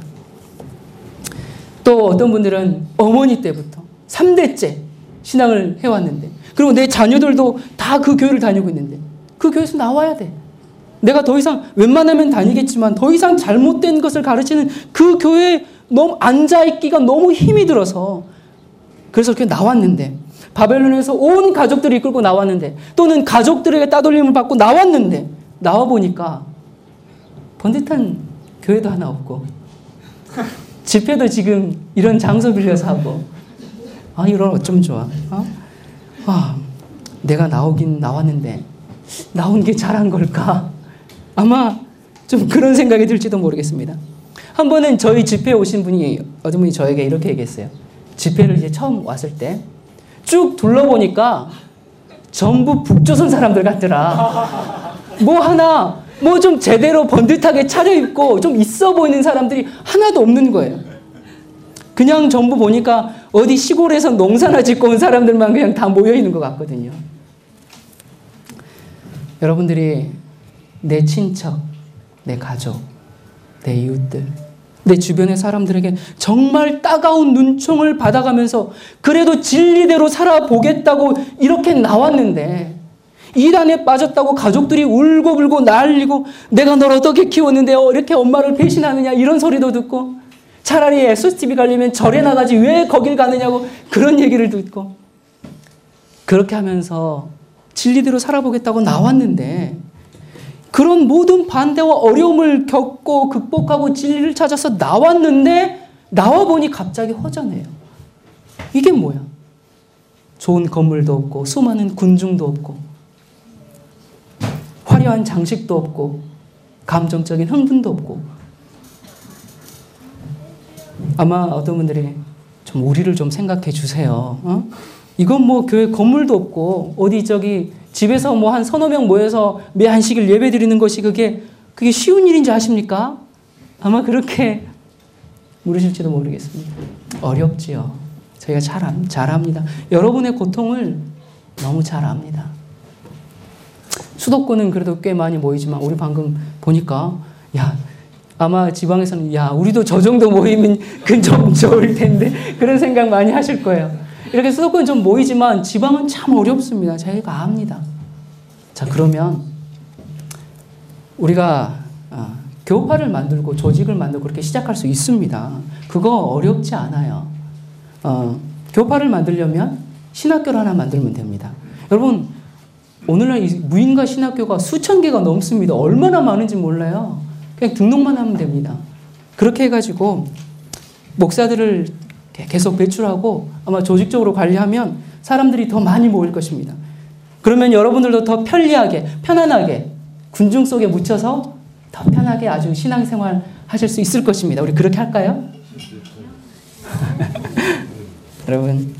또 어떤 분들은 어머니 때부터 3대째 신앙을 해왔는데, 그리고 내 자녀들도 다 그 교회를 다니고 있는데 그 교회에서 나와야 돼. 내가 더 이상 웬만하면 다니겠지만 더 이상 잘못된 것을 가르치는 그 교회에 너무 앉아있기가 너무 힘이 들어서 그래서 그렇게 나왔는데, 바벨론에서 온 가족들을 이끌고 나왔는데, 또는 가족들에게 따돌림을 받고 나왔는데 나와보니까 번듯한 교회도 하나 없고 집회도 지금 이런 장소 빌려서 하고 이런 어쩜 좋아. 내가 나오긴 나왔는데 나온 게 잘한 걸까? 아마 좀 그런 생각이 들지도 모르겠습니다. 한 번은 저희 집회에 오신 분이, 어떤 분이 저에게 이렇게 얘기했어요. 집회를 이제 처음 왔을 때 쭉 둘러보니까 전부 북조선 사람들 같더라. 뭐 좀 제대로 번듯하게 차려입고 좀 있어 보이는 사람들이 하나도 없는 거예요. 그냥 전부 보니까 어디 시골에서 농사나 짓고 온 사람들만 그냥 다 모여 있는 것 같거든요. 여러분들이 내 친척, 내 가족, 내 이웃들, 내 주변의 사람들에게 정말 따가운 눈총을 받아가면서 그래도 진리대로 살아보겠다고 이렇게 나왔는데, 이단에 빠졌다고 가족들이 울고불고 난리고 내가 널 어떻게 키웠는데 이렇게 엄마를 배신하느냐 이런 소리도 듣고, 차라리 SOSTV 가려면 절에 나가지 왜 거길 가느냐고 그런 얘기를 듣고, 그렇게 하면서 진리대로 살아보겠다고 나왔는데 그런 모든 반대와 어려움을 겪고 극복하고 진리를 찾아서 나왔는데 나와보니 갑자기 허전해요. 이게 뭐야? 좋은 건물도 없고 수많은 군중도 없고 화려한 장식도 없고 감정적인 흥분도 없고. 아마 어떤 분들이 좀 우리를 좀 생각해 주세요. 이건 뭐 교회 건물도 없고 어디 저기 집에서 뭐 한 서너 명 모여서 매 한식을 예배 드리는 것이 그게 쉬운 일인지 아십니까? 아마 그렇게 물으실지도 모르겠습니다. 어렵지요. 저희가 잘 압니다. 여러분의 고통을 너무 잘 압니다. 수도권은 그래도 꽤 많이 모이지만 우리 방금 보니까 아마 지방에서는 우리도 저 정도 모이면 좀 좋을 텐데 그런 생각 많이 하실 거예요. 이렇게 수도권은 좀 모이지만 지방은 참 어렵습니다. 저희가 압니다. 자, 그러면 우리가 교파를 만들고 조직을 만들고 그렇게 시작할 수 있습니다. 그거 어렵지 않아요. 교파를 만들려면 신학교를 하나 만들면 됩니다. 여러분, 오늘날 이 무인가 신학교가 수천 개가 넘습니다. 얼마나 많은지 몰라요. 그냥 등록만 하면 됩니다. 그렇게 해가지고 목사들을 계속 배출하고 아마 조직적으로 관리하면 사람들이 더 많이 모일 것입니다. 그러면 여러분들도 더 편리하게, 편안하게 군중 속에 묻혀서 더 편하게 아주 신앙생활 하실 수 있을 것입니다. 우리 그렇게 할까요? 여러분,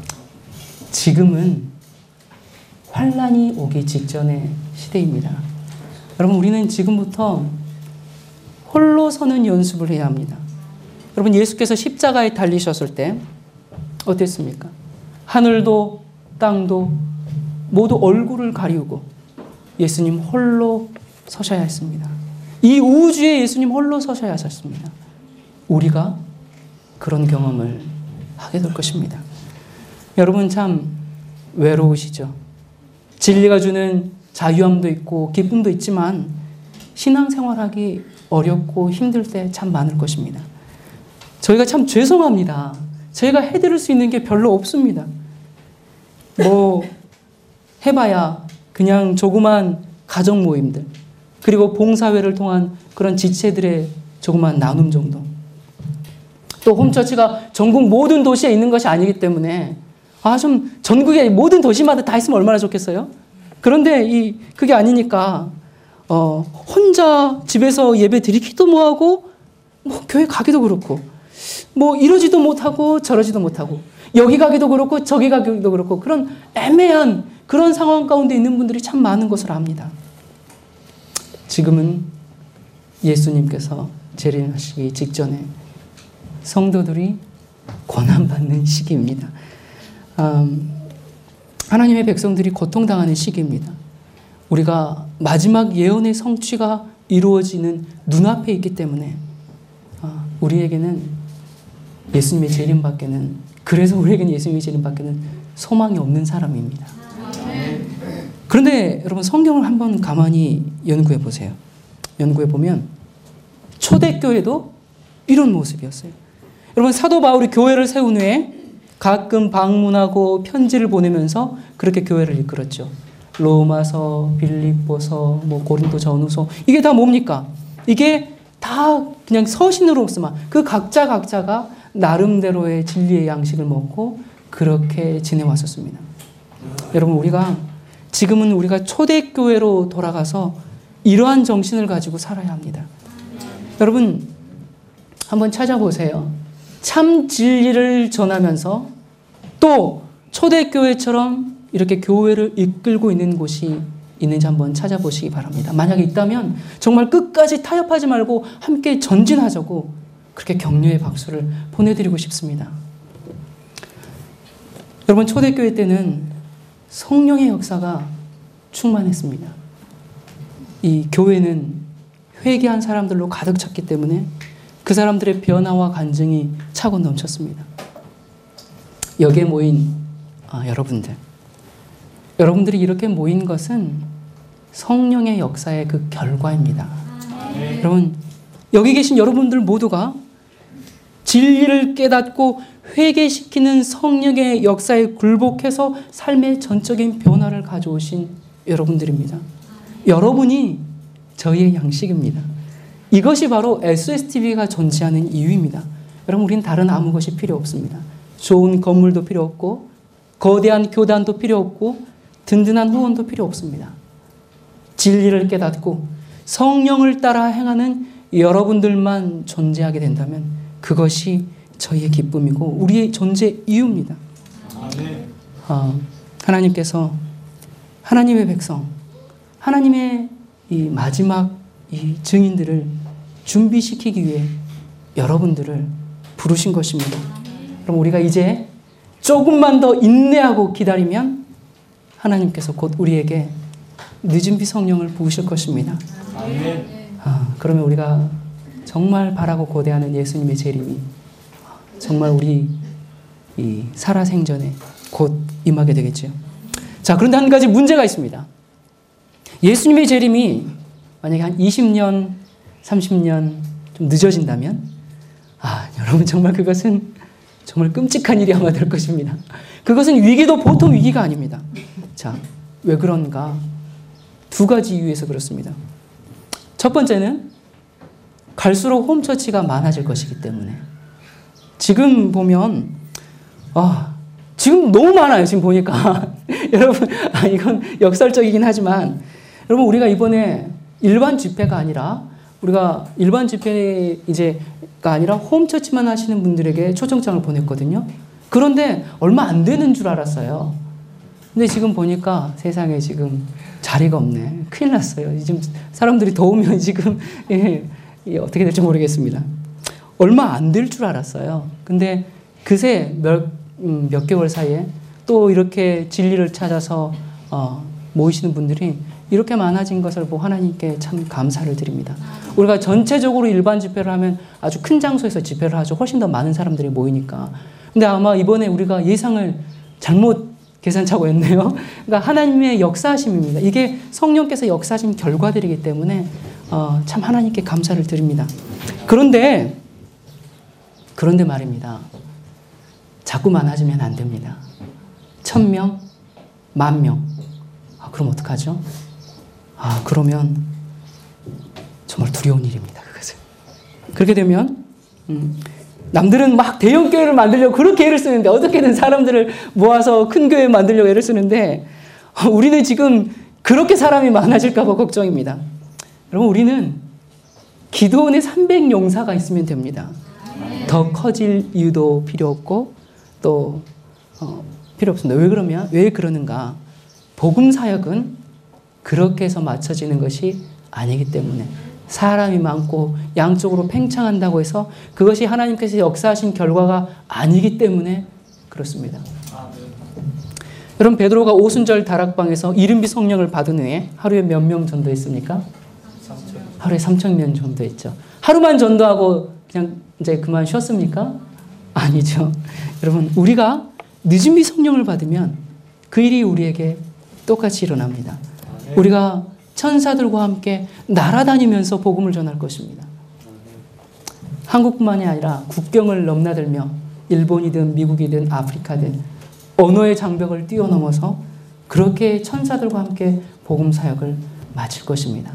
지금은 환란이 오기 직전의 시대입니다. 여러분, 우리는 지금부터 홀로 서는 연습을 해야 합니다. 여러분, 예수께서 십자가에 달리셨을 때 어땠습니까? 하늘도 땅도 모두 얼굴을 가리우고 예수님 홀로 서셔야 했습니다. 이 우주에 예수님 홀로 서셔야 하셨습니다. 우리가 그런 경험을 하게 될 것입니다. 여러분 참 외로우시죠? 진리가 주는 자유함도 있고 기쁨도 있지만 신앙생활하기 어렵고 힘들 때 참 많을 것입니다. 저희가 참 죄송합니다. 저희가 해드릴 수 있는 게 별로 없습니다. 뭐 해봐야 그냥 조그만 가정 모임들 그리고 봉사회를 통한 그런 지체들의 조그만 나눔 정도. 또 홈처치가 전국 모든 도시에 있는 것이 아니기 때문에 좀 전국의 모든 도시마다 다 있으면 얼마나 좋겠어요? 그런데 그게 아니니까 혼자 집에서 예배 드리기도 뭐하고 뭐 교회 가기도 그렇고 뭐 이러지도 못하고 저러지도 못하고 여기 가기도 그렇고 저기 가기도 그렇고 그런 애매한 그런 상황 가운데 있는 분들이 참 많은 것을 압니다. 지금은 예수님께서 재림하시기 직전에 성도들이 고난받는 시기입니다. 하나님의 백성들이 고통당하는 시기입니다. 우리가 마지막 예언의 성취가 이루어지는 눈앞에 있기 때문에 우리에게는 예수님의 재림밖에는 그래서 우리에게는 예수님의 재림밖에는 소망이 없는 사람입니다. 그런데 여러분 성경을 한번 가만히 연구해 보세요. 연구해 보면 초대교회도 이런 모습이었어요. 여러분 사도 바울이 교회를 세운 후에 가끔 방문하고 편지를 보내면서 그렇게 교회를 이끌었죠. 로마서, 빌립보서, 뭐 고린도 전후서 이게 다 뭡니까? 이게 다 그냥 서신으로 쓰만 그 각자가 나름대로의 진리의 양식을 먹고 그렇게 지내왔었습니다. 여러분 지금은 우리가 초대교회로 돌아가서 이러한 정신을 가지고 살아야 합니다. 여러분 한번 찾아보세요. 참 진리를 전하면서 또 초대교회처럼 이렇게 교회를 이끌고 있는 곳이 있는지 한번 찾아보시기 바랍니다. 만약에 있다면 정말 끝까지 타협하지 말고 함께 전진하자고 그렇게 격려의 박수를 보내드리고 싶습니다. 여러분 초대교회 때는 성령의 역사가 충만했습니다. 이 교회는 회개한 사람들로 가득 찼기 때문에 그 사람들의 변화와 간증이 차고 넘쳤습니다. 여기에 모인 여러분들이 이렇게 모인 것은 성령의 역사의 그 결과입니다. 여러분 여기 계신 여러분들 모두가 진리를 깨닫고 회개시키는 성령의 역사에 굴복해서 삶의 전적인 변화를 가져오신 여러분들입니다. 여러분이 저희의 양식입니다. 이것이 바로 SSTV가 존재하는 이유입니다. 여러분 우리는 다른 아무 것이 필요 없습니다. 좋은 건물도 필요 없고 거대한 교단도 필요 없고 든든한 후원도 필요 없습니다. 진리를 깨닫고 성령을 따라 행하는 여러분들만 존재하게 된다면 그것이 저희의 기쁨이고 우리의 존재 이유입니다. 하나님께서 하나님의 백성, 하나님의 이 마지막 이 증인들을 준비시키기 위해 여러분들을 부르신 것입니다. 그럼 우리가 이제 조금만 더 인내하고 기다리면 하나님께서 곧 우리에게 늦은 비 성령을 부으실 것입니다. 그러면 우리가 정말 바라고 고대하는 예수님의 재림이 정말 우리 이 살아생전에 곧 임하게 되겠죠. 자, 그런데 한 가지 문제가 있습니다. 예수님의 재림이 만약에 한 20년, 30년 좀 늦어진다면 여러분 정말 그것은 정말 끔찍한 일이 아마 될 것입니다. 그것은 위기도 보통 위기가 아닙니다. 자, 왜 그런가? 두 가지 이유에서 그렇습니다. 첫 번째는 갈수록 홈처치가 많아질 것이기 때문에 지금 보면 지금 너무 많아요. 지금 보니까 여러분 이건 역설적이긴 하지만 여러분 우리가 이번에 일반 집회가 아니라 우리가 일반 집회 이제가 아니라 홈처치만 하시는 분들에게 초청장을 보냈거든요. 그런데 얼마 안 되는 줄 알았어요. 근데 지금 보니까 세상에 지금 자리가 없네. 큰일 났어요. 지금 사람들이 더우면 지금 어떻게 될지 모르겠습니다. 얼마 안 될 줄 알았어요. 근데 그새 몇 개월 사이에 또 이렇게 진리를 찾아서 모이시는 분들이 이렇게 많아진 것을 보고 하나님께 참 감사를 드립니다. 우리가 전체적으로 일반 집회를 하면 아주 큰 장소에서 집회를 하죠. 훨씬 더 많은 사람들이 모이니까. 근데 아마 이번에 우리가 예상을 잘못 계산차고 했네요. 그러니까 하나님의 역사하심입니다. 이게 성령께서 역사하신 결과들이기 때문에 참 하나님께 감사를 드립니다. 그런데 말입니다. 자꾸 많아지면 안 됩니다. 1000명, 10,000명. 그럼 어떡하죠? 그러면 정말 두려운 일입니다. 그것은. 그렇게 되면 남들은 막 대형 교회를 만들려고 그렇게 애를 쓰는데 어떻게든 사람들을 모아서 큰 교회 만들려고 애를 쓰는데 우리는 지금 그렇게 사람이 많아질까 봐 걱정입니다. 여러분 우리는 기도원에 300용사가 있으면 됩니다. 더 커질 이유도 필요 없고 또 필요 없습니다. 왜 그러는가? 복음 사역은 그렇게 해서 맞춰지는 것이 아니기 때문에 사람이 많고 양쪽으로 팽창한다고 해서 그것이 하나님께서 역사하신 결과가 아니기 때문에 그렇습니다. 여러분 베드로가 오순절 다락방에서 이른비 성령을 받은 후에 하루에 몇 명 전도했습니까? 하루에 3,000명 전도했죠. 하루만 전도하고 그냥 이제 그만 쉬었습니까? 아니죠. 여러분 우리가 늦은 비 성령을 받으면 그 일이 우리에게 똑같이 일어납니다. 우리가 천사들과 함께 날아다니면서 복음을 전할 것입니다. 한국뿐만이 아니라 국경을 넘나들며 일본이든 미국이든 아프리카든 언어의 장벽을 뛰어넘어서 그렇게 천사들과 함께 복음 사역을 마칠 것입니다.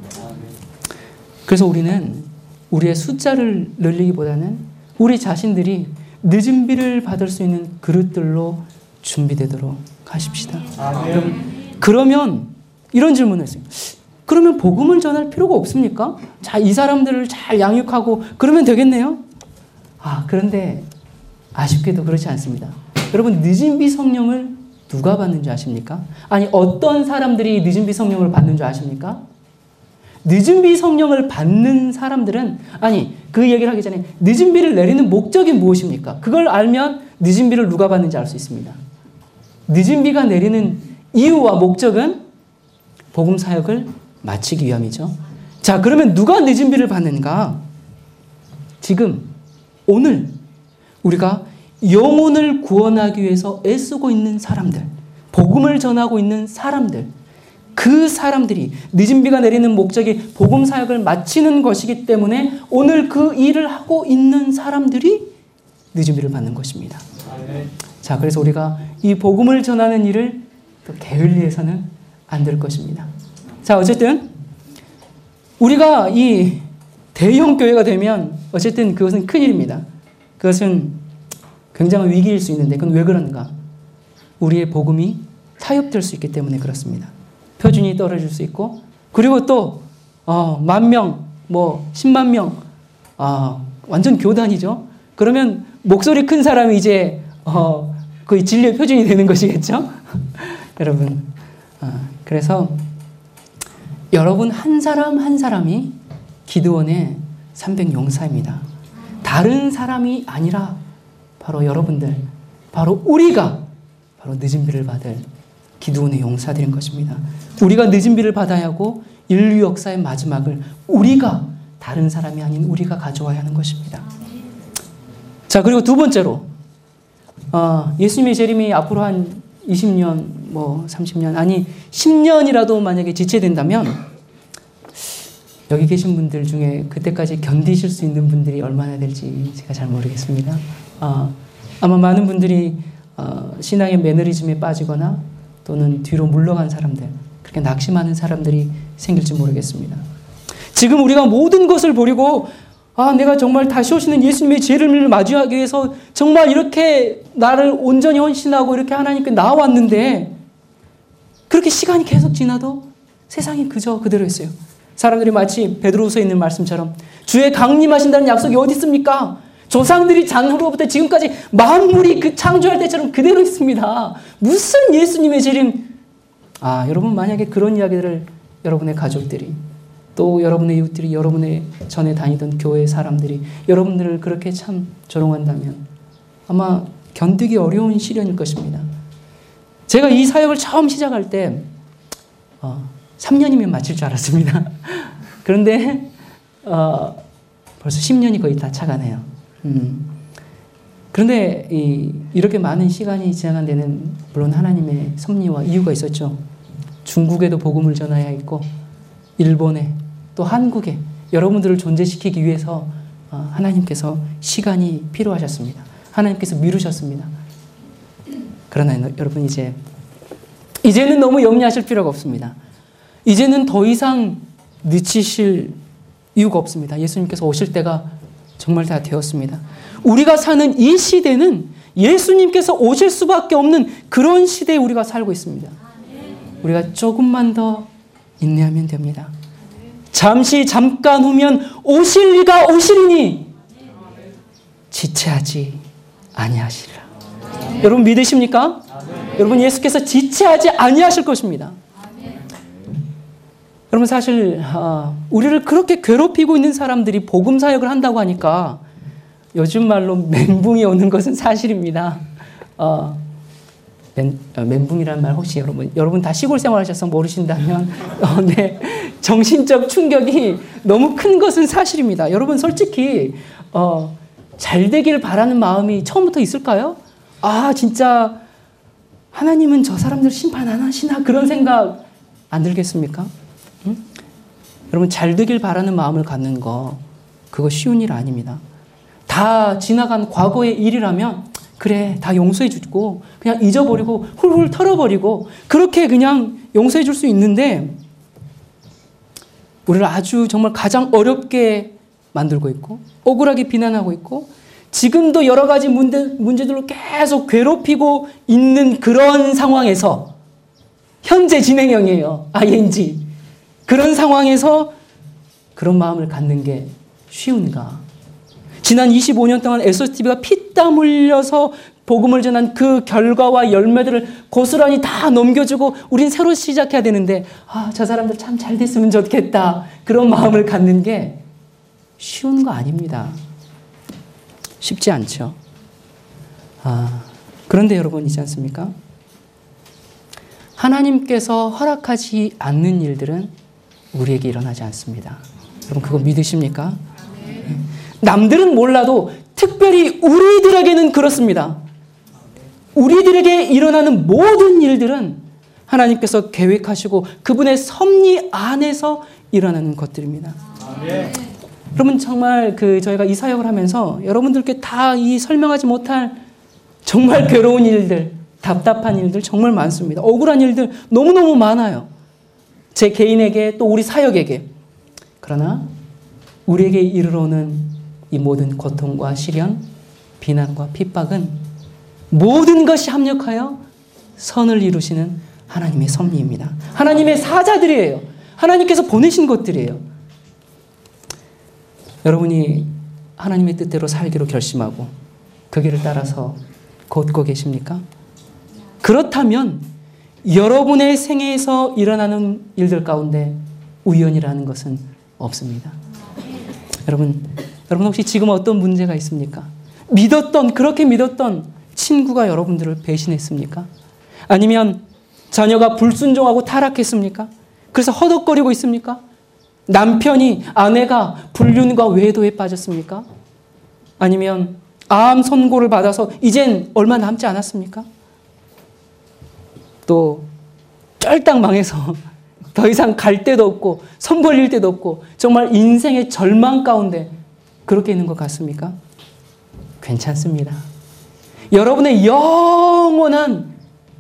그래서 우리는 우리의 숫자를 늘리기보다는 우리 자신들이 늦은 비를 받을 수 있는 그릇들로 준비되도록 하십시다. 그러면 이런 질문을 했어요. 그러면 복음을 전할 필요가 없습니까? 자, 이 사람들을 잘 양육하고 그러면 되겠네요? 그런데 아쉽게도 그렇지 않습니다. 여러분 늦은 비 성령을 누가 받는 줄 아십니까? 아니 어떤 사람들이 늦은 비 성령을 받는 줄 아십니까? 늦은 비 성령을 받는 사람들은 그 얘기를 하기 전에 늦은 비를 내리는 목적이 무엇입니까? 그걸 알면 늦은 비를 누가 받는지 알 수 있습니다. 늦은 비가 내리는 이유와 목적은 복음 사역을 마치기 위함이죠. 자, 그러면 누가 늦은 비를 받는가? 지금 오늘 우리가 영혼을 구원하기 위해서 애쓰고 있는 사람들, 복음을 전하고 있는 사람들, 그 사람들이 늦은 비가 내리는 목적이 복음 사역을 마치는 것이기 때문에 오늘 그 일을 하고 있는 사람들이 늦은 비를 받는 것입니다. 자, 그래서 우리가 이 복음을 전하는 일을 또 게을리해서는 안 될 것입니다. 자, 어쨌든 우리가 이 대형 교회가 되면 어쨌든 그것은 큰일입니다. 그것은 굉장한 위기일 수 있는데 그건 왜 그런가? 우리의 복음이 타협될 수 있기 때문에 그렇습니다. 표준이 떨어질 수 있고 그리고 또 10,000명, 10만 명, 완전 교단이죠. 그러면 목소리 큰 사람이 이제 거의 진리의 표준이 되는 것이겠죠. 여러분, 그래서 여러분 한 사람 한 사람이 기드온의 300용사입니다. 다른 사람이 아니라 바로 여러분들, 바로 우리가 바로 늦은 비를 받을 기드온의 용사들인 것입니다. 우리가 늦은 비를 받아야 하고 인류 역사의 마지막을 우리가, 다른 사람이 아닌 우리가 가져와야 하는 것입니다. 자, 그리고 두 번째로 예수님의 재림이 앞으로 한 20년, 30년, 아니 10년이라도 만약에 지체된다면 여기 계신 분들 중에 그때까지 견디실 수 있는 분들이 얼마나 될지 제가 잘 모르겠습니다. 아마 많은 분들이 신앙의 매너리즘에 빠지거나 또는 뒤로 물러간 사람들, 그렇게 낙심하는 사람들이 생길지 모르겠습니다. 지금 우리가 모든 것을 버리고 내가 정말 다시 오시는 예수님의 재림을 맞이하기 위해서 정말 이렇게 나를 온전히 헌신하고 이렇게 하나님께 나와왔는데 그렇게 시간이 계속 지나도 세상이 그저 그대로였어요. 사람들이 마치 베드로후서에 있는 말씀처럼 주의 강림하신다는 약속이 어디 있습니까? 조상들이 장로로부터 지금까지 만물이 그 창조할 때처럼 그대로 있습니다. 무슨 예수님의 재림? 여러분 만약에 그런 이야기들을 여러분의 가족들이 또 여러분의 이웃들이 여러분의 전에 다니던 교회 사람들이 여러분들을 그렇게 참 조롱한다면 아마 견디기 어려운 시련일 것입니다. 제가 이 사역을 처음 시작할 때 3년이면 마칠 줄 알았습니다. 그런데 벌써 10년이 거의 다 차가네요. 그런데 이렇게 많은 시간이 지나간 데는 물론 하나님의 섭리와 이유가 있었죠. 중국에도 복음을 전해야 했고 일본에 또 한국에 여러분들을 존재시키기 위해서 하나님께서 시간이 필요하셨습니다. 하나님께서 미루셨습니다. 그러나 여러분 이제는 너무 염려하실 필요가 없습니다. 이제는 더 이상 늦추실 이유가 없습니다. 예수님께서 오실 때가 정말 다 되었습니다. 우리가 사는 이 시대는 예수님께서 오실 수밖에 없는 그런 시대에 우리가 살고 있습니다. 우리가 조금만 더 인내하면 됩니다. 잠깐 후면 오실 이가 오시리니 지체하지 아니하시리라. 여러분 믿으십니까? 여러분 예수께서 지체하지 아니하실 것입니다. 여러분 사실 우리를 그렇게 괴롭히고 있는 사람들이 복음 사역을 한다고 하니까 요즘 말로 멘붕이 오는 것은 사실입니다. 멘붕이라는 말 혹시 여러분 다 시골 생활하셔서 모르신다면 네, 정신적 충격이 너무 큰 것은 사실입니다. 여러분 솔직히 잘 되길 바라는 마음이 처음부터 있을까요? 진짜 하나님은 저 사람들 심판 안 하시나 그런 생각 안 들겠습니까? 응? 여러분 잘 되길 바라는 마음을 갖는 거 그거 쉬운 일 아닙니다. 다 지나간 과거의 일이라면 그래 다 용서해 주고 그냥 잊어버리고 훌훌 털어버리고 그렇게 그냥 용서해 줄 수 있는데 우리를 아주 정말 가장 어렵게 만들고 있고 억울하게 비난하고 있고 지금도 여러 가지 문제들로 계속 괴롭히고 있는 그런 상황에서 현재 진행형이에요. ing. 그런 상황에서 그런 마음을 갖는 게 쉬운가? 지난 25년 동안 SOSTV가 피땀 흘려서 복음을 전한 그 결과와 열매들을 고스란히 다 넘겨주고 우린 새로 시작해야 되는데 저 사람들 참 잘 됐으면 좋겠다. 그런 마음을 갖는 게 쉬운 거 아닙니다. 쉽지 않죠. 그런데 여러분 있지 않습니까? 하나님께서 허락하지 않는 일들은 우리에게 일어나지 않습니다. 여러분 그거 믿으십니까? 남들은 몰라도 특별히 우리들에게는 그렇습니다. 우리들에게 일어나는 모든 일들은 하나님께서 계획하시고 그분의 섭리 안에서 일어나는 것들입니다. 여러분 정말 저희가 이 사역을 하면서 여러분들께 다 이 설명하지 못할 정말 괴로운 일들, 답답한 일들 정말 많습니다. 억울한 일들 너무너무 많아요. 제 개인에게 또 우리 사역에게. 그러나 우리에게 이르러오는 이 모든 고통과 시련, 비난과 핍박은 모든 것이 합력하여 선을 이루시는 하나님의 섭리입니다. 하나님의 사자들이에요. 하나님께서 보내신 것들이에요. 여러분이 하나님의 뜻대로 살기로 결심하고 그 길을 따라서 걷고 계십니까? 그렇다면 여러분의 생애에서 일어나는 일들 가운데 우연이라는 것은 없습니다. 여러분 혹시 지금 어떤 문제가 있습니까? 그렇게 믿었던 친구가 여러분들을 배신했습니까? 아니면 자녀가 불순종하고 타락했습니까? 그래서 허덕거리고 있습니까? 남편이, 아내가 불륜과 외도에 빠졌습니까? 아니면 암 선고를 받아서 이젠 얼마 남지 않았습니까? 또 쫄딱 망해서 더 이상 갈 데도 없고 손 벌릴 데도 없고 정말 인생의 절망 가운데 그렇게 있는 것 같습니까? 괜찮습니다. 여러분의 영원한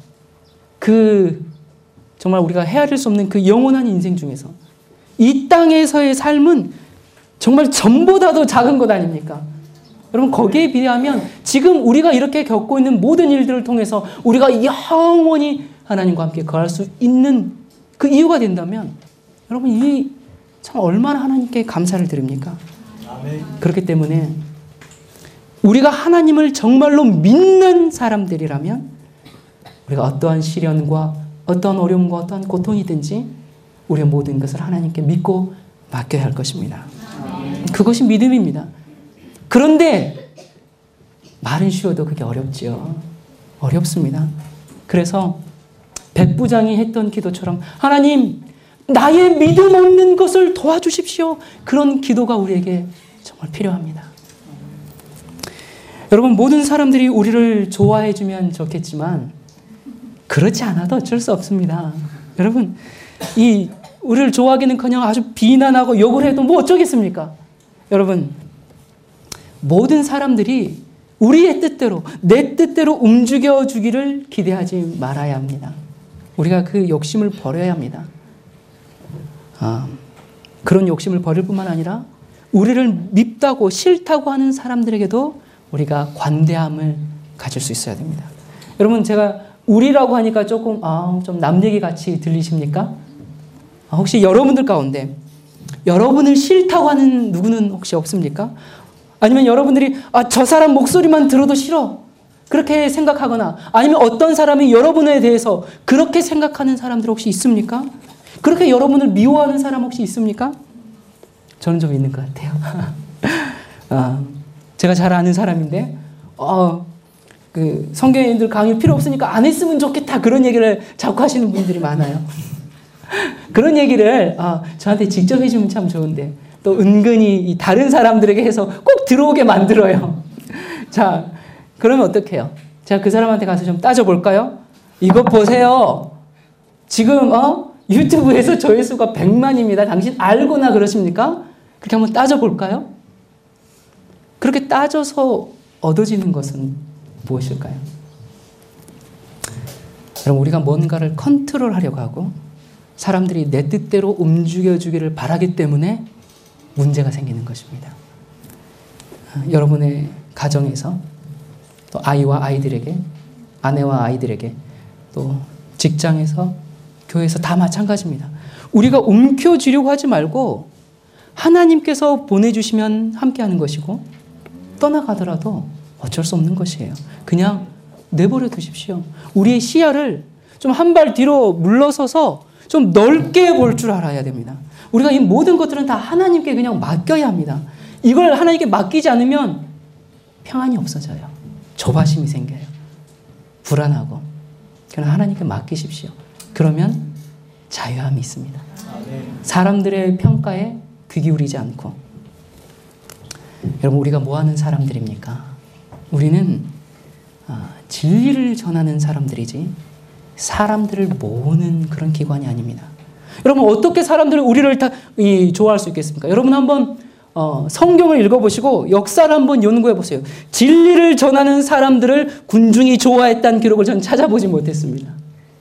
정말 우리가 헤아릴 수 없는 그 영원한 인생 중에서 이 땅에서의 삶은 정말 전보다도 작은 것 아닙니까? 여러분 거기에 비하면 지금 우리가 이렇게 겪고 있는 모든 일들을 통해서 우리가 영원히 하나님과 함께 거할 수 있는 그 이유가 된다면 여러분 이 참 얼마나 하나님께 감사를 드립니까? 아멘. 그렇기 때문에 우리가 하나님을 정말로 믿는 사람들이라면 우리가 어떠한 시련과 어떠한 어려움과 어떠한 고통이든지 우리의 모든 것을 하나님께 믿고 맡겨야 할 것입니다. 그것이 믿음입니다. 그런데 말은 쉬워도 그게 어렵지요. 어렵습니다. 그래서 백부장이 했던 기도처럼 하나님 나의 믿음 없는 것을 도와주십시오. 그런 기도가 우리에게 정말 필요합니다. 여러분 모든 사람들이 우리를 좋아해 주면 좋겠지만 그렇지 않아도 어쩔 수 없습니다. 여러분 우리를 좋아하기는커녕 아주 비난하고 욕을 해도 뭐 어쩌겠습니까? 여러분 모든 사람들이 우리의 뜻대로 내 뜻대로 움직여 주기를 기대하지 말아야 합니다. 우리가 그 욕심을 버려야 합니다. 그런 욕심을 버릴 뿐만 아니라 우리를 밉다고 싫다고 하는 사람들에게도 우리가 관대함을 가질 수 있어야 됩니다. 여러분 제가 우리라고 하니까 조금 좀 남 얘기 같이 들리십니까? 혹시 여러분들 가운데 여러분을 싫다고 하는 누구는 혹시 없습니까? 아니면 여러분들이 저 사람 목소리만 들어도 싫어 그렇게 생각하거나 아니면 어떤 사람이 여러분에 대해서 그렇게 생각하는 사람들 혹시 있습니까? 그렇게 여러분을 미워하는 사람 혹시 있습니까? 저는 좀 있는 것 같아요. 제가 잘 아는 사람인데 성경인들 강의 필요 없으니까 안 했으면 좋겠다 그런 얘기를 자꾸 하시는 분들이 많아요. 그런 얘기를 저한테 직접 해주면 참 좋은데 또 은근히 다른 사람들에게 해서 꼭 들어오게 만들어요. 자, 그러면 어떡해요? 제가 그 사람한테 가서 좀 따져볼까요? 이것 보세요. 지금 유튜브에서 조회수가 100만입니다. 당신 알고나 그러십니까? 그렇게 한번 따져볼까요? 그렇게 따져서 얻어지는 것은 무엇일까요? 여러분 우리가 뭔가를 컨트롤하려고 하고 사람들이 내 뜻대로 움직여주기를 바라기 때문에 문제가 생기는 것입니다. 여러분의 가정에서 또 아이와 아이들에게 아내와 아이들에게 또 직장에서 교회에서 다 마찬가지입니다. 우리가 움켜쥐려고 하지 말고 하나님께서 보내주시면 함께하는 것이고 떠나가더라도 어쩔 수 없는 것이에요. 그냥 내버려 두십시오. 우리의 시야를 좀 한 발 뒤로 물러서서 좀 넓게 볼 줄 알아야 됩니다. 우리가 이 모든 것들은 다 하나님께 그냥 맡겨야 합니다. 이걸 하나님께 맡기지 않으면 평안이 없어져요. 조바심이 생겨요. 불안하고. 그러나 하나님께 맡기십시오. 그러면 자유함이 있습니다. 사람들의 평가에 귀 기울이지 않고. 여러분 우리가 뭐 하는 사람들입니까? 우리는 진리를 전하는 사람들이지 사람들을 모으는 그런 기관이 아닙니다. 여러분 어떻게 사람들이 우리를 다 좋아할 수 있겠습니까? 여러분 한번 성경을 읽어보시고 역사를 한번 연구해 보세요. 진리를 전하는 사람들을 군중이 좋아했다는 기록을 저는 찾아보지 못했습니다.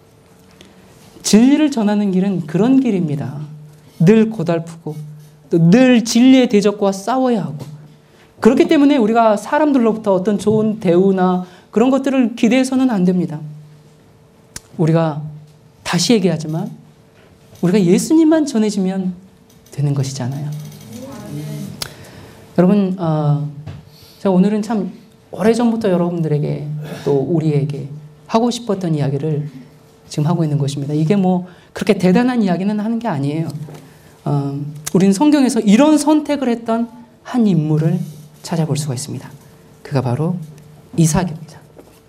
진리를 전하는 길은 그런 길입니다. 늘 고달프고 또 늘 진리의 대적과 싸워야 하고 그렇기 때문에 우리가 사람들로부터 어떤 좋은 대우나 그런 것들을 기대해서는 안 됩니다. 우리가 다시 얘기하지만 우리가 예수님만 전해지면 되는 것이잖아요. 여러분, 제가 오늘은 참 오래전부터 여러분들에게 또 우리에게 하고 싶었던 이야기를 지금 하고 있는 것입니다. 이게 뭐 그렇게 대단한 이야기는 하는 게 아니에요. 우리는 성경에서 이런 선택을 했던 한 인물을 찾아볼 수가 있습니다. 그가 바로 이삭입니다.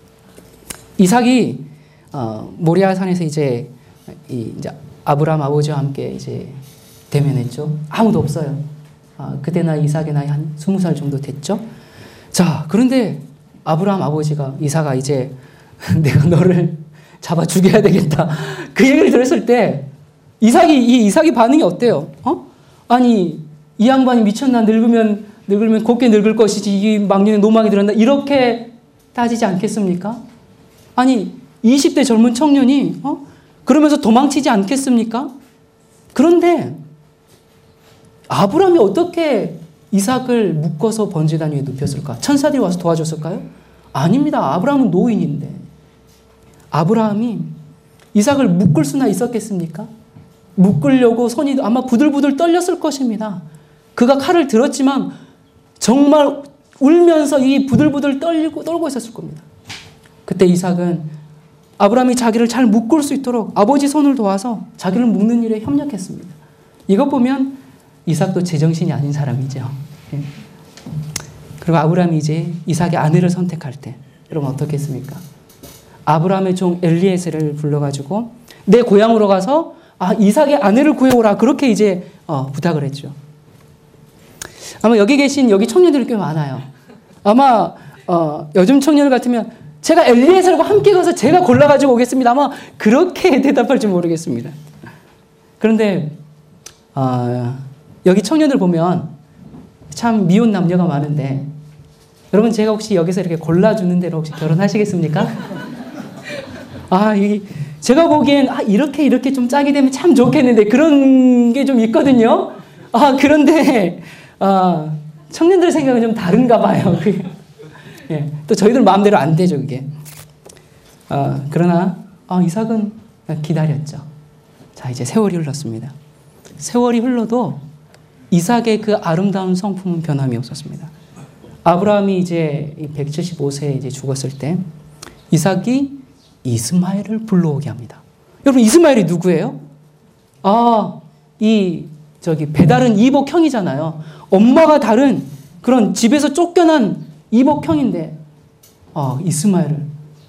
이삭이 모리아 산에서 이제 아브라함 아버지와 함께 이제 대면했죠. 아무도 없어요. 그때 나이 이삭의 나이 한 20살 정도 됐죠. 자, 그런데 아브라함 아버지가 이삭아 이제 내가 너를 잡아 죽여야 되겠다. 그 얘기를 들었을 때 이삭이 반응이 어때요? 아니 이 양반이 미쳤나? 늙으면 곱게 늙을 것이지 이 막년에 노망이 들었나? 이렇게 따지지 않겠습니까? 아니 20대 젊은 청년이 그러면서 도망치지 않겠습니까? 그런데 아브라함이 어떻게 이삭을 묶어서 번제단 위에 눕혔을까? 천사들이 와서 도와줬을까요? 아닙니다. 아브라함은 노인인데. 아브라함이 이삭을 묶을 수나 있었겠습니까? 묶으려고 손이 아마 부들부들 떨렸을 것입니다. 그가 칼을 들었지만 정말 울면서 이 부들부들 떨고 있었을 겁니다. 그때 이삭은 아브라함이 자기를 잘 묶을 수 있도록 아버지 손을 도와서 자기를 묶는 일에 협력했습니다. 이것 보면 이삭도 제정신이 아닌 사람이죠. 그리고 아브라함이 이제 이삭의 아내를 선택할 때 여러분 어떻게 했습니까? 아브라함의 종 엘리에셀을 불러가지고 내 고향으로 가서 이삭의 아내를 구해오라 그렇게 이제 부탁을 했죠. 아마 여기 계신 여기 청년들이 꽤 많아요. 아마 요즘 청년 같으면 제가 엘리에셀과 함께 가서 제가 골라가지고 오겠습니다. 아마 그렇게 대답할지 모르겠습니다. 그런데 여기 청년들 보면 참 미혼 남녀가 많은데 여러분 제가 혹시 여기서 이렇게 골라주는 대로 혹시 결혼하시겠습니까? 제가 보기엔 이렇게 좀 짝이 되면 참 좋겠는데 그런 게 좀 있거든요. 그런데 청년들 생각은 좀 다른가 봐요. 또 저희들 마음대로 안 되죠 그게. 그러나 이삭은 기다렸죠. 자 이제 세월이 흘렀습니다. 세월이 흘러도 이삭의 그 아름다운 성품은 변함이 없었습니다. 아브라함이 이제 175세에 이제 죽었을 때 이삭이 이스마엘을 불러오게 합니다. 여러분 이스마엘이 누구예요? 배달은 이복형이잖아요. 엄마가 다른 그런 집에서 쫓겨난 이복형인데 이스마엘을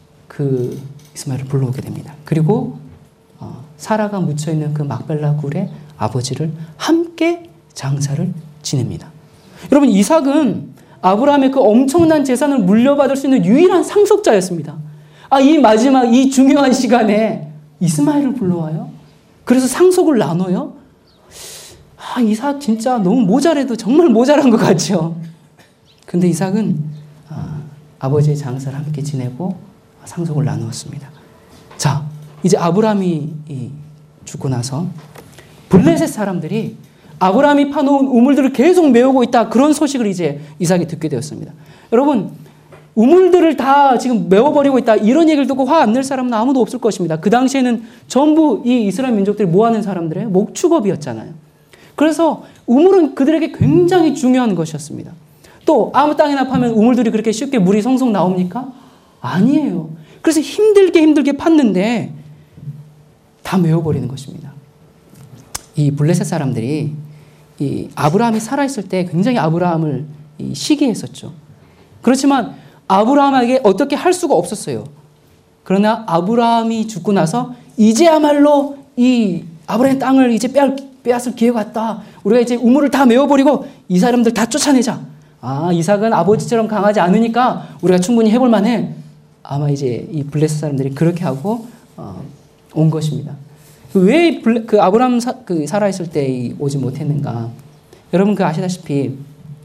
불러오게 됩니다. 그리고 사라가 묻혀있는 그 막벨라 굴에 아버지를 함께 장사를 지냅니다. 여러분 이삭은 아브라함의 그 엄청난 재산을 물려받을 수 있는 유일한 상속자였습니다. 이 마지막 이 중요한 시간에 이스마엘을 불러와요. 그래서 상속을 나눠요. 이삭 진짜 너무 모자라도 정말 모자란 것 같죠. 근데 이삭은 아버지의 장사를 함께 지내고 상속을 나누었습니다. 자, 이제 아브라함이 죽고 나서 블레셋 사람들이 아브라함이 파놓은 우물들을 계속 메우고 있다. 그런 소식을 이제 이삭이 듣게 되었습니다. 여러분, 우물들을 다 지금 메워버리고 있다. 이런 얘기를 듣고 화 안 낼 사람은 아무도 없을 것입니다. 그 당시에는 전부 이 이스라엘 민족들이 모아낸 사람들의 목축업이었잖아요. 그래서 우물은 그들에게 굉장히 중요한 것이었습니다. 또 아무 땅이나 파면 우물들이 그렇게 쉽게 물이 송송 나옵니까? 아니에요. 그래서 힘들게 팠는데 다 메워버리는 것입니다. 이 블레셋 사람들이 이 아브라함이 살아있을 때 굉장히 아브라함을 시기했었죠. 그렇지만 아브라함에게 어떻게 할 수가 없었어요. 그러나 아브라함이 죽고 나서 이제야말로 이 아브라함의 땅을 이제 빼앗을 기회가 왔다. 우리가 이제 우물을 다 메워버리고 이 사람들 다 쫓아내자. 이삭은 아버지처럼 강하지 않으니까 우리가 충분히 해볼 만해. 아마 이제 이 블레셋 사람들이 그렇게 하고 온 것입니다. 왜 그 아브라함 살아있을 때 오지 못했는가? 여러분 아시다시피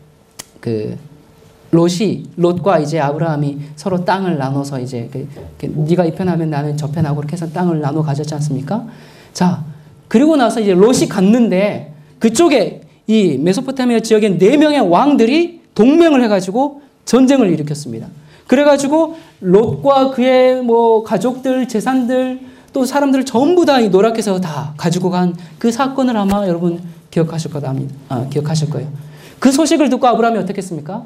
롯과 이제 아브라함이 서로 땅을 나눠서 이제 네가 이 편하면 나는 저 편하고 그렇게 해서 땅을 나눠 가졌지 않습니까? 자, 그리고 나서 이제 롯이 갔는데 그쪽에 이 메소포타미아 지역에 4명의 왕들이 동맹을 해가지고 전쟁을 일으켰습니다. 그래가지고 롯과 그의 가족들, 재산들 또 사람들을 전부 다 노략해서 다 가지고 간 그 사건을 아마 여러분 기억하실 거예요. 그 소식을 듣고 아브라함이 어떻게 했습니까?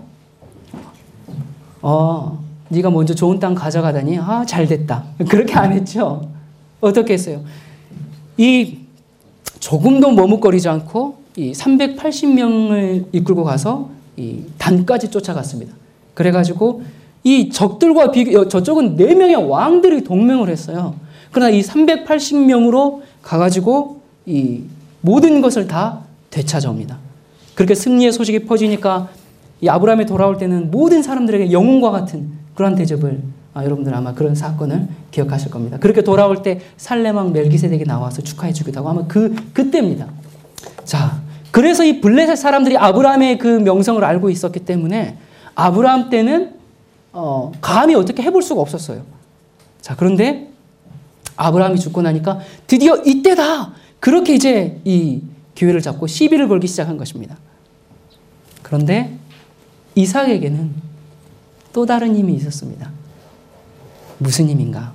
네가 먼저 좋은 땅 가져가다니 잘 됐다. 그렇게 안 했죠. 어떻게 했어요? 이 조금도 머뭇거리지 않고 이 380명을 이끌고 가서 이 단까지 쫓아갔습니다. 그래가지고 이 적들과 저쪽은 4명의 왕들이 동맹을 했어요. 그러나 이 380명으로 가가지고 이 모든 것을 다 되찾아옵니다. 그렇게 승리의 소식이 퍼지니까 이 아브라함이 돌아올 때는 모든 사람들에게 영웅과 같은 그러한 대접을 여러분들 아마 그런 사건을 기억하실 겁니다. 그렇게 돌아올 때 살렘왕 멜기세덱이 나와서 축하해 주기도 하고 아마 그때입니다. 자, 그래서 이 블레셋 사람들이 아브라함의 그 명성을 알고 있었기 때문에 아브라함 때는 감히 어떻게 해볼 수가 없었어요. 자, 그런데 아브라함이 죽고 나니까 드디어 이때다! 그렇게 이제 이 기회를 잡고 시비를 걸기 시작한 것입니다. 그런데 이삭에게는 또 다른 힘이 있었습니다. 무슨 힘인가?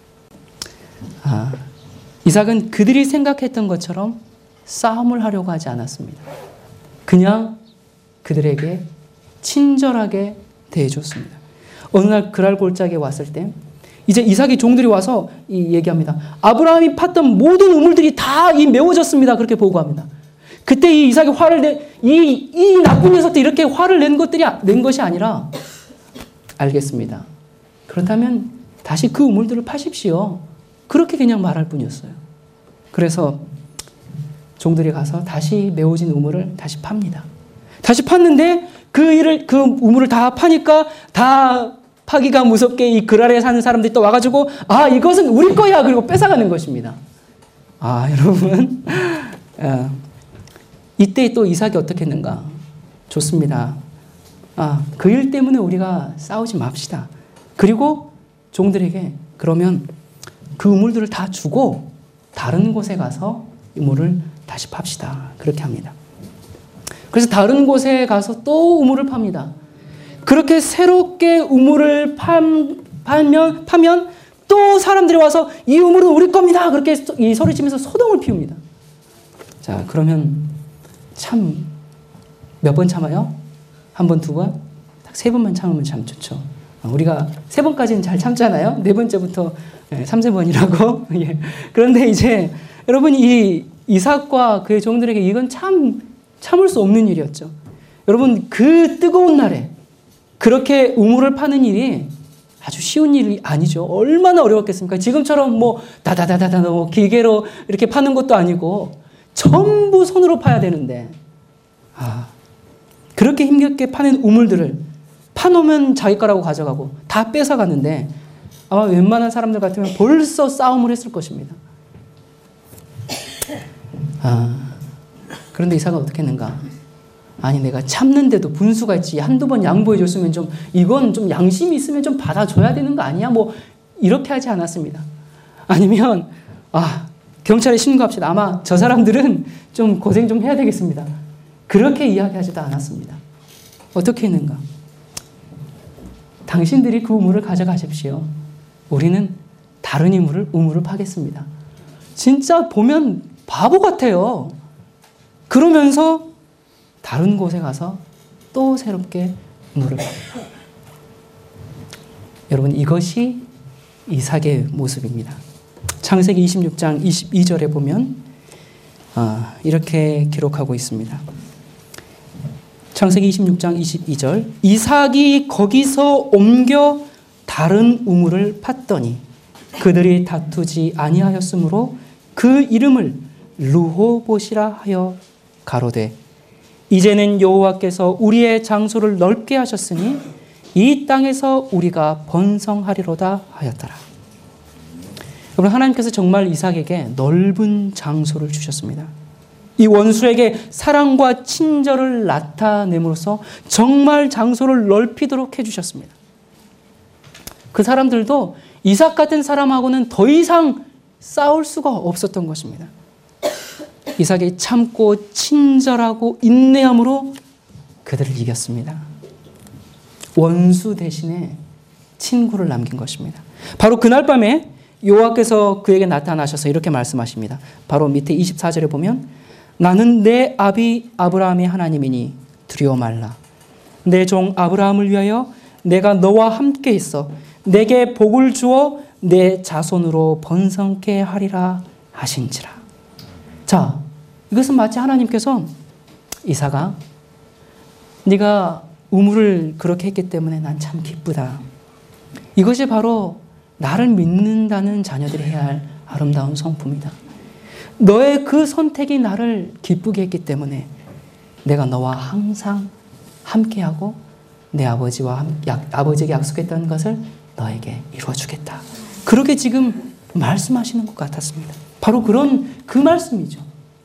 이삭은 그들이 생각했던 것처럼 싸움을 하려고 하지 않았습니다. 그냥 그들에게 친절하게 대해줬습니다. 어느 날 그랄 골짜기에 왔을 때 이제 이삭의 종들이 와서 얘기합니다. 아브라함이 팠던 모든 우물들이 다 메워졌습니다. 그렇게 보고합니다. 그때 이 이삭이 화를 이 나쁜 녀석들 이렇게 화를 낸 것이 아니라 알겠습니다. 그렇다면 다시 그 우물들을 파십시오. 그렇게 그냥 말할 뿐이었어요. 그래서 종들이 가서 다시 메워진 우물을 다시 팝니다. 다시 팠는데 그 우물을 다 파니까 다 파기가 무섭게 이 그랄에 사는 사람들이 또 와가지고 이것은 우리 거야 그리고 뺏어가는 것입니다. 여러분 이때 또 이삭이 어떻게 했는가? 좋습니다. 그 일 때문에 우리가 싸우지 맙시다. 그리고 종들에게 그러면 그 우물들을 다 주고 다른 곳에 가서 우물을 다시 팝시다. 그렇게 합니다. 그래서 다른 곳에 가서 또 우물을 팝니다. 그렇게 새롭게 우물을 파면 또 사람들이 와서 이 우물은 우리 겁니다. 그렇게 소리치면서 소동을 피웁니다. 자, 그러면 참 몇 번 참아요? 한 번, 두 번? 딱 3번만 참으면 참 좋죠. 우리가 3번까지는 잘 참잖아요. 4번째부터 3~4번이라고. 예. 그런데 이제 여러분 이 이삭과 그의 종들에게 이건 참을 수 없는 일이었죠. 여러분 그 뜨거운 날에 그렇게 우물을 파는 일이 아주 쉬운 일이 아니죠. 얼마나 어려웠겠습니까? 지금처럼 다다다다다 기계로 이렇게 파는 것도 아니고 전부 손으로 파야 되는데 그렇게 힘겹게 파는 우물들을 파놓으면 자기 거라고 가져가고 다 뺏어갔는데 아마 웬만한 사람들 같으면 벌써 싸움을 했을 것입니다. 그런데 이삭은 어떻게 했는가? 내가 참는데도 분수가 있지. 한두 번 양보해 줬으면 이건 좀 양심이 있으면 좀 받아줘야 되는 거 아니야? 이렇게 하지 않았습니다. 아니면, 경찰에 신고합시다. 아마 저 사람들은 좀 고생 좀 해야 되겠습니다. 그렇게 이야기하지도 않았습니다. 어떻게 했는가? 당신들이 그 우물을 가져가십시오. 우리는 다른 우물을 파겠습니다. 진짜 보면 바보 같아요. 그러면서 다른 곳에 가서 또 새롭게 우물을 팝니다. 여러분 이것이 이삭의 모습입니다. 창세기 26장 22절에 보면 이렇게 기록하고 있습니다. 창세기 26장 22절 이삭이 거기서 옮겨 다른 우물을 팠더니 그들이 다투지 아니하였으므로 그 이름을 르호봇이라 하여 가로되 이제는 여호와께서 우리의 장소를 넓게 하셨으니 이 땅에서 우리가 번성하리로다 하였더라. 여러분 하나님께서 정말 이삭에게 넓은 장소를 주셨습니다. 이 원수에게 사랑과 친절을 나타냄으로써 정말 장소를 넓히도록 해주셨습니다. 그 사람들도 이삭 같은 사람하고는 더 이상 싸울 수가 없었던 것입니다. 이삭이 참고 친절하고 인내함으로 그들을 이겼습니다. 원수 대신에 친구를 남긴 것입니다. 바로 그날 밤에 여호와께서 그에게 나타나셔서 이렇게 말씀하십니다. 바로 밑에 24절에 보면 나는 내 아비 아브라함의 하나님이니 두려워 말라. 내 종 아브라함을 위하여 내가 너와 함께 있어 내게 복을 주어 내 자손으로 번성케 하리라 하신지라. 자, 이것은 마치 하나님께서 이삭아, 네가 우물을 그렇게 했기 때문에 난 참 기쁘다. 이것이 바로 나를 믿는다는 자녀들이 해야 할 아름다운 성품이다. 너의 그 선택이 나를 기쁘게 했기 때문에 내가 너와 항상 함께하고 내 아버지에게 약속했던 것을 너에게 이루어주겠다. 그렇게 지금 말씀하시는 것 같았습니다. 바로 그 말씀이죠.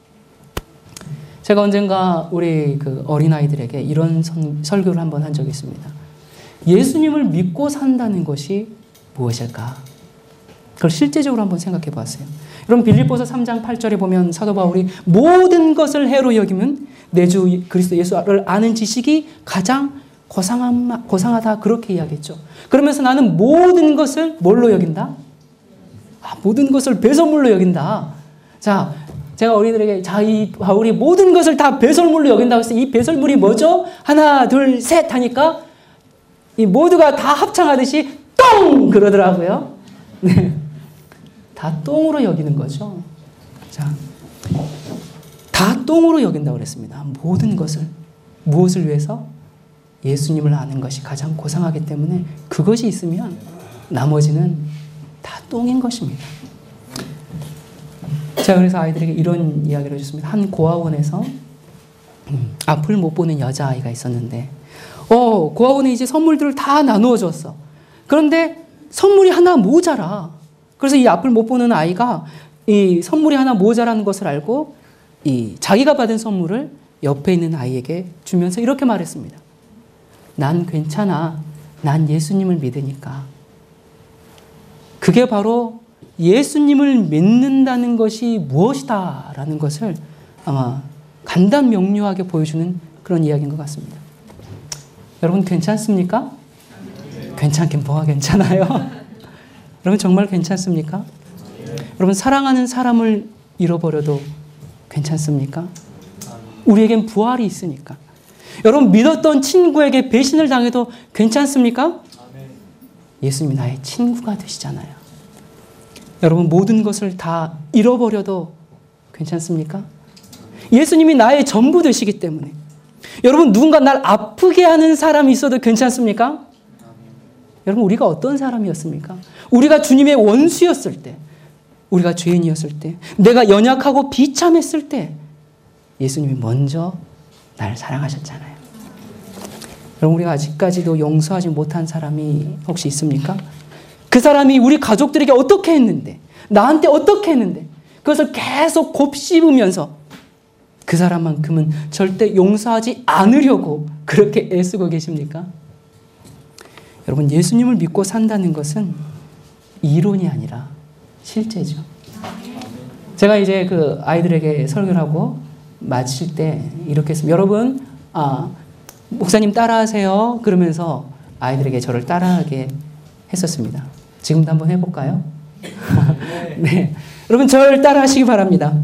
제가 언젠가 우리 그 어린아이들에게 이런 설교를 한번 한 적이 있습니다. 예수님을 믿고 산다는 것이 무엇일까? 그걸 실제적으로 한번 생각해 보았어요. 여러분 빌립보서 3장 8절에 보면 사도 바울이 모든 것을 해로 여기면 내 주 그리스도 예수를 아는 지식이 가장 고상하다 그렇게 이야기했죠. 그러면서 나는 모든 것을 뭘로 여긴다? 모든 것을 배설물로 여긴다. 자, 제가 어린이들에게 이 바울이 모든 것을 다 배설물로 여긴다고 해서 이 배설물이 뭐죠? 하나, 둘, 셋 하니까 이 모두가 다 합창하듯이 똥! 그러더라고요. 네. 다 똥으로 여기는 거죠. 자, 다 똥으로 여긴다고 그랬습니다. 모든 것을. 무엇을 위해서? 예수님을 아는 것이 가장 고상하기 때문에 그것이 있으면 나머지는 다 똥인 것입니다. 제가 그래서 아이들에게 이런 이야기를 해줬습니다. 한 고아원에서 앞을 못 보는 여자아이가 있었는데 고아원에 이제 선물들을 다 나누어 줬어. 그런데 선물이 하나 모자라. 그래서 이 앞을 못 보는 아이가 이 선물이 하나 모자라는 것을 알고 자기가 받은 선물을 옆에 있는 아이에게 주면서 이렇게 말했습니다. 난 괜찮아. 난 예수님을 믿으니까. 그게 바로 예수님을 믿는다는 것이 무엇이다 라는 것을 아마 간단 명료하게 보여주는 그런 이야기인 것 같습니다. 여러분 괜찮습니까? 괜찮긴 뭐가 괜찮아요? 여러분 정말 괜찮습니까? 여러분 사랑하는 사람을 잃어버려도 괜찮습니까? 우리에겐 부활이 있으니까. 여러분 믿었던 친구에게 배신을 당해도 괜찮습니까? 예수님이 나의 친구가 되시잖아요. 여러분 모든 것을 다 잃어버려도 괜찮습니까? 예수님이 나의 전부 되시기 때문에. 여러분 누군가 날 아프게 하는 사람이 있어도 괜찮습니까? 여러분 우리가 어떤 사람이었습니까? 우리가 주님의 원수였을 때, 우리가 죄인이었을 때, 내가 연약하고 비참했을 때 예수님이 먼저 날 사랑하셨잖아요. 여러분 우리가 아직까지도 용서하지 못한 사람이 혹시 있습니까? 그 사람이 우리 가족들에게 어떻게 했는데, 나한테 어떻게 했는데 그것을 계속 곱씹으면서 그 사람만큼은 절대 용서하지 않으려고 그렇게 애쓰고 계십니까? 여러분 예수님을 믿고 산다는 것은 이론이 아니라 실제죠. 제가 이제 그 아이들에게 설교를 하고 마칠 때 이렇게 했습니다. 여러분 목사님 따라하세요. 그러면서 아이들에게 저를 따라하게 했었습니다. 지금도 한번 해볼까요? 네, 여러분 저를 따라하시기 바랍니다.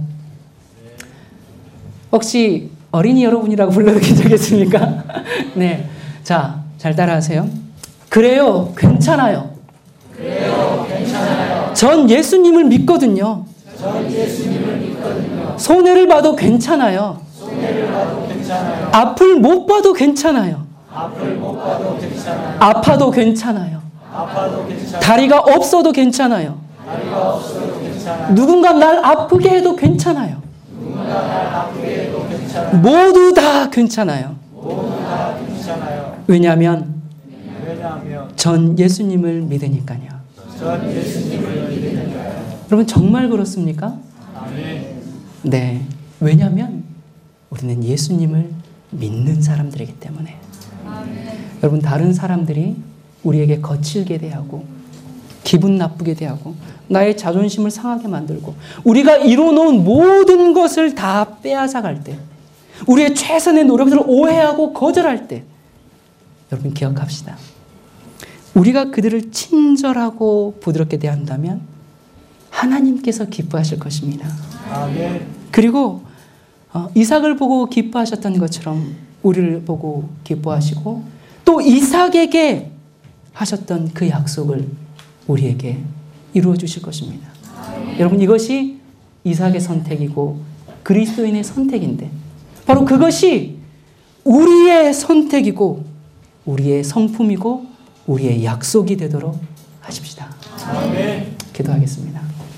혹시 어린이 여러분이라고 불러도 괜찮겠습니까? 네, 자, 잘 따라하세요. 그래요, 괜찮아요.
그래요, 괜찮아요.
전 예수님을 믿거든요.
전 예수님을 믿거든요.
손해를 봐도 괜찮아요.
손해를 봐도 괜찮아요.
앞을 못 봐도 괜찮아요.
앞을 못 봐도 괜찮아요.
아파도 괜찮아요.
아파도 괜찮아요.
다리가 없어도 괜찮아요.
다리가 없어도 괜찮아요.
누군가 날 아프게 해도 괜찮아요.
누군가 날 아프게 해도 괜찮아요.
모두 다 괜찮아요.
모두 다 괜찮아요.
왜냐하면
왜냐하면
전 예수님을 믿으니까요.
전 예수님을 믿으니까요.
여러분 정말 그렇습니까?
아멘.
네. 왜냐하면 우리는 예수님을 믿는 사람들이기 때문에. 여러분 다른 사람들이 우리에게 거칠게 대하고 기분 나쁘게 대하고 나의 자존심을 상하게 만들고 우리가 이뤄놓은 모든 것을 다 빼앗아갈 때, 우리의 최선의 노력을 오해하고 거절할 때, 여러분 기억합시다. 우리가 그들을 친절하고 부드럽게 대한다면 하나님께서 기뻐하실 것입니다.
아멘.
그리고 이삭을 보고 기뻐하셨던 것처럼 우리를 보고 기뻐하시고 또 이삭에게 하셨던 그 약속을 우리에게 이루어 주실 것입니다. 여러분, 이것이 이삭의 선택이고 그리스도인의 선택인데 바로 그것이 우리의 선택이고 우리의 성품이고 우리의 약속이 되도록 하십시다.
아멘.
기도하겠습니다.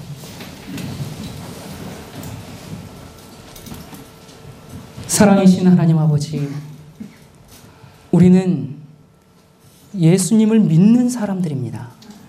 사랑이신 하나님 아버지, 우리는 예수님을 믿는 사람들입니다.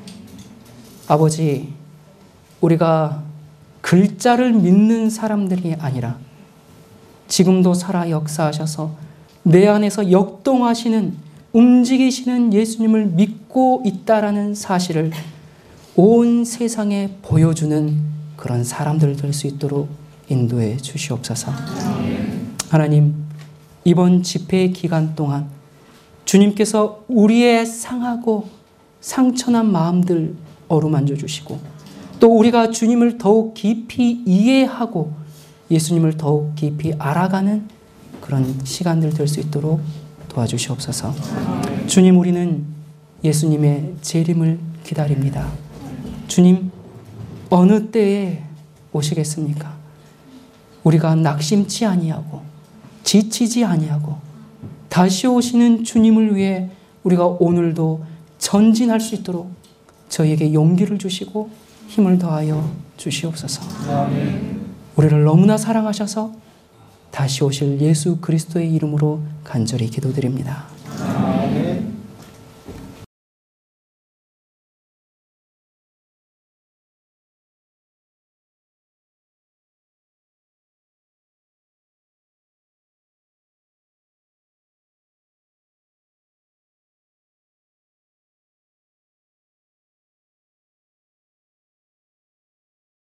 아버지, 우리가 글자를 믿는 사람들이 아니라 지금도 살아 역사하셔서 내 안에서 역동하시는, 움직이시는 예수님을 믿고 있다라는 사실을 온 세상에 보여주는 그런 사람들 될 수 있도록 인도해 주시옵소서. 하나님, 이번 집회 기간 동안 주님께서 우리의 상하고 상처난 마음들 어루만져 주시고 또 우리가 주님을 더욱 깊이 이해하고 예수님을 더욱 깊이 알아가는 그런 시간들 될 수 있도록 도와주시옵소서. 주님, 우리는 예수님의 재림을 기다립니다. 주님, 어느 때에 오시겠습니까? 우리가 낙심치 아니하고 지치지 아니하고 다시 오시는 주님을 위해 우리가 오늘도 전진할 수 있도록 저희에게 용기를 주시고 힘을 더하여 주시옵소서. 우리를 너무나 사랑하셔서 다시 오실 예수 그리스도의 이름으로 간절히 기도드립니다.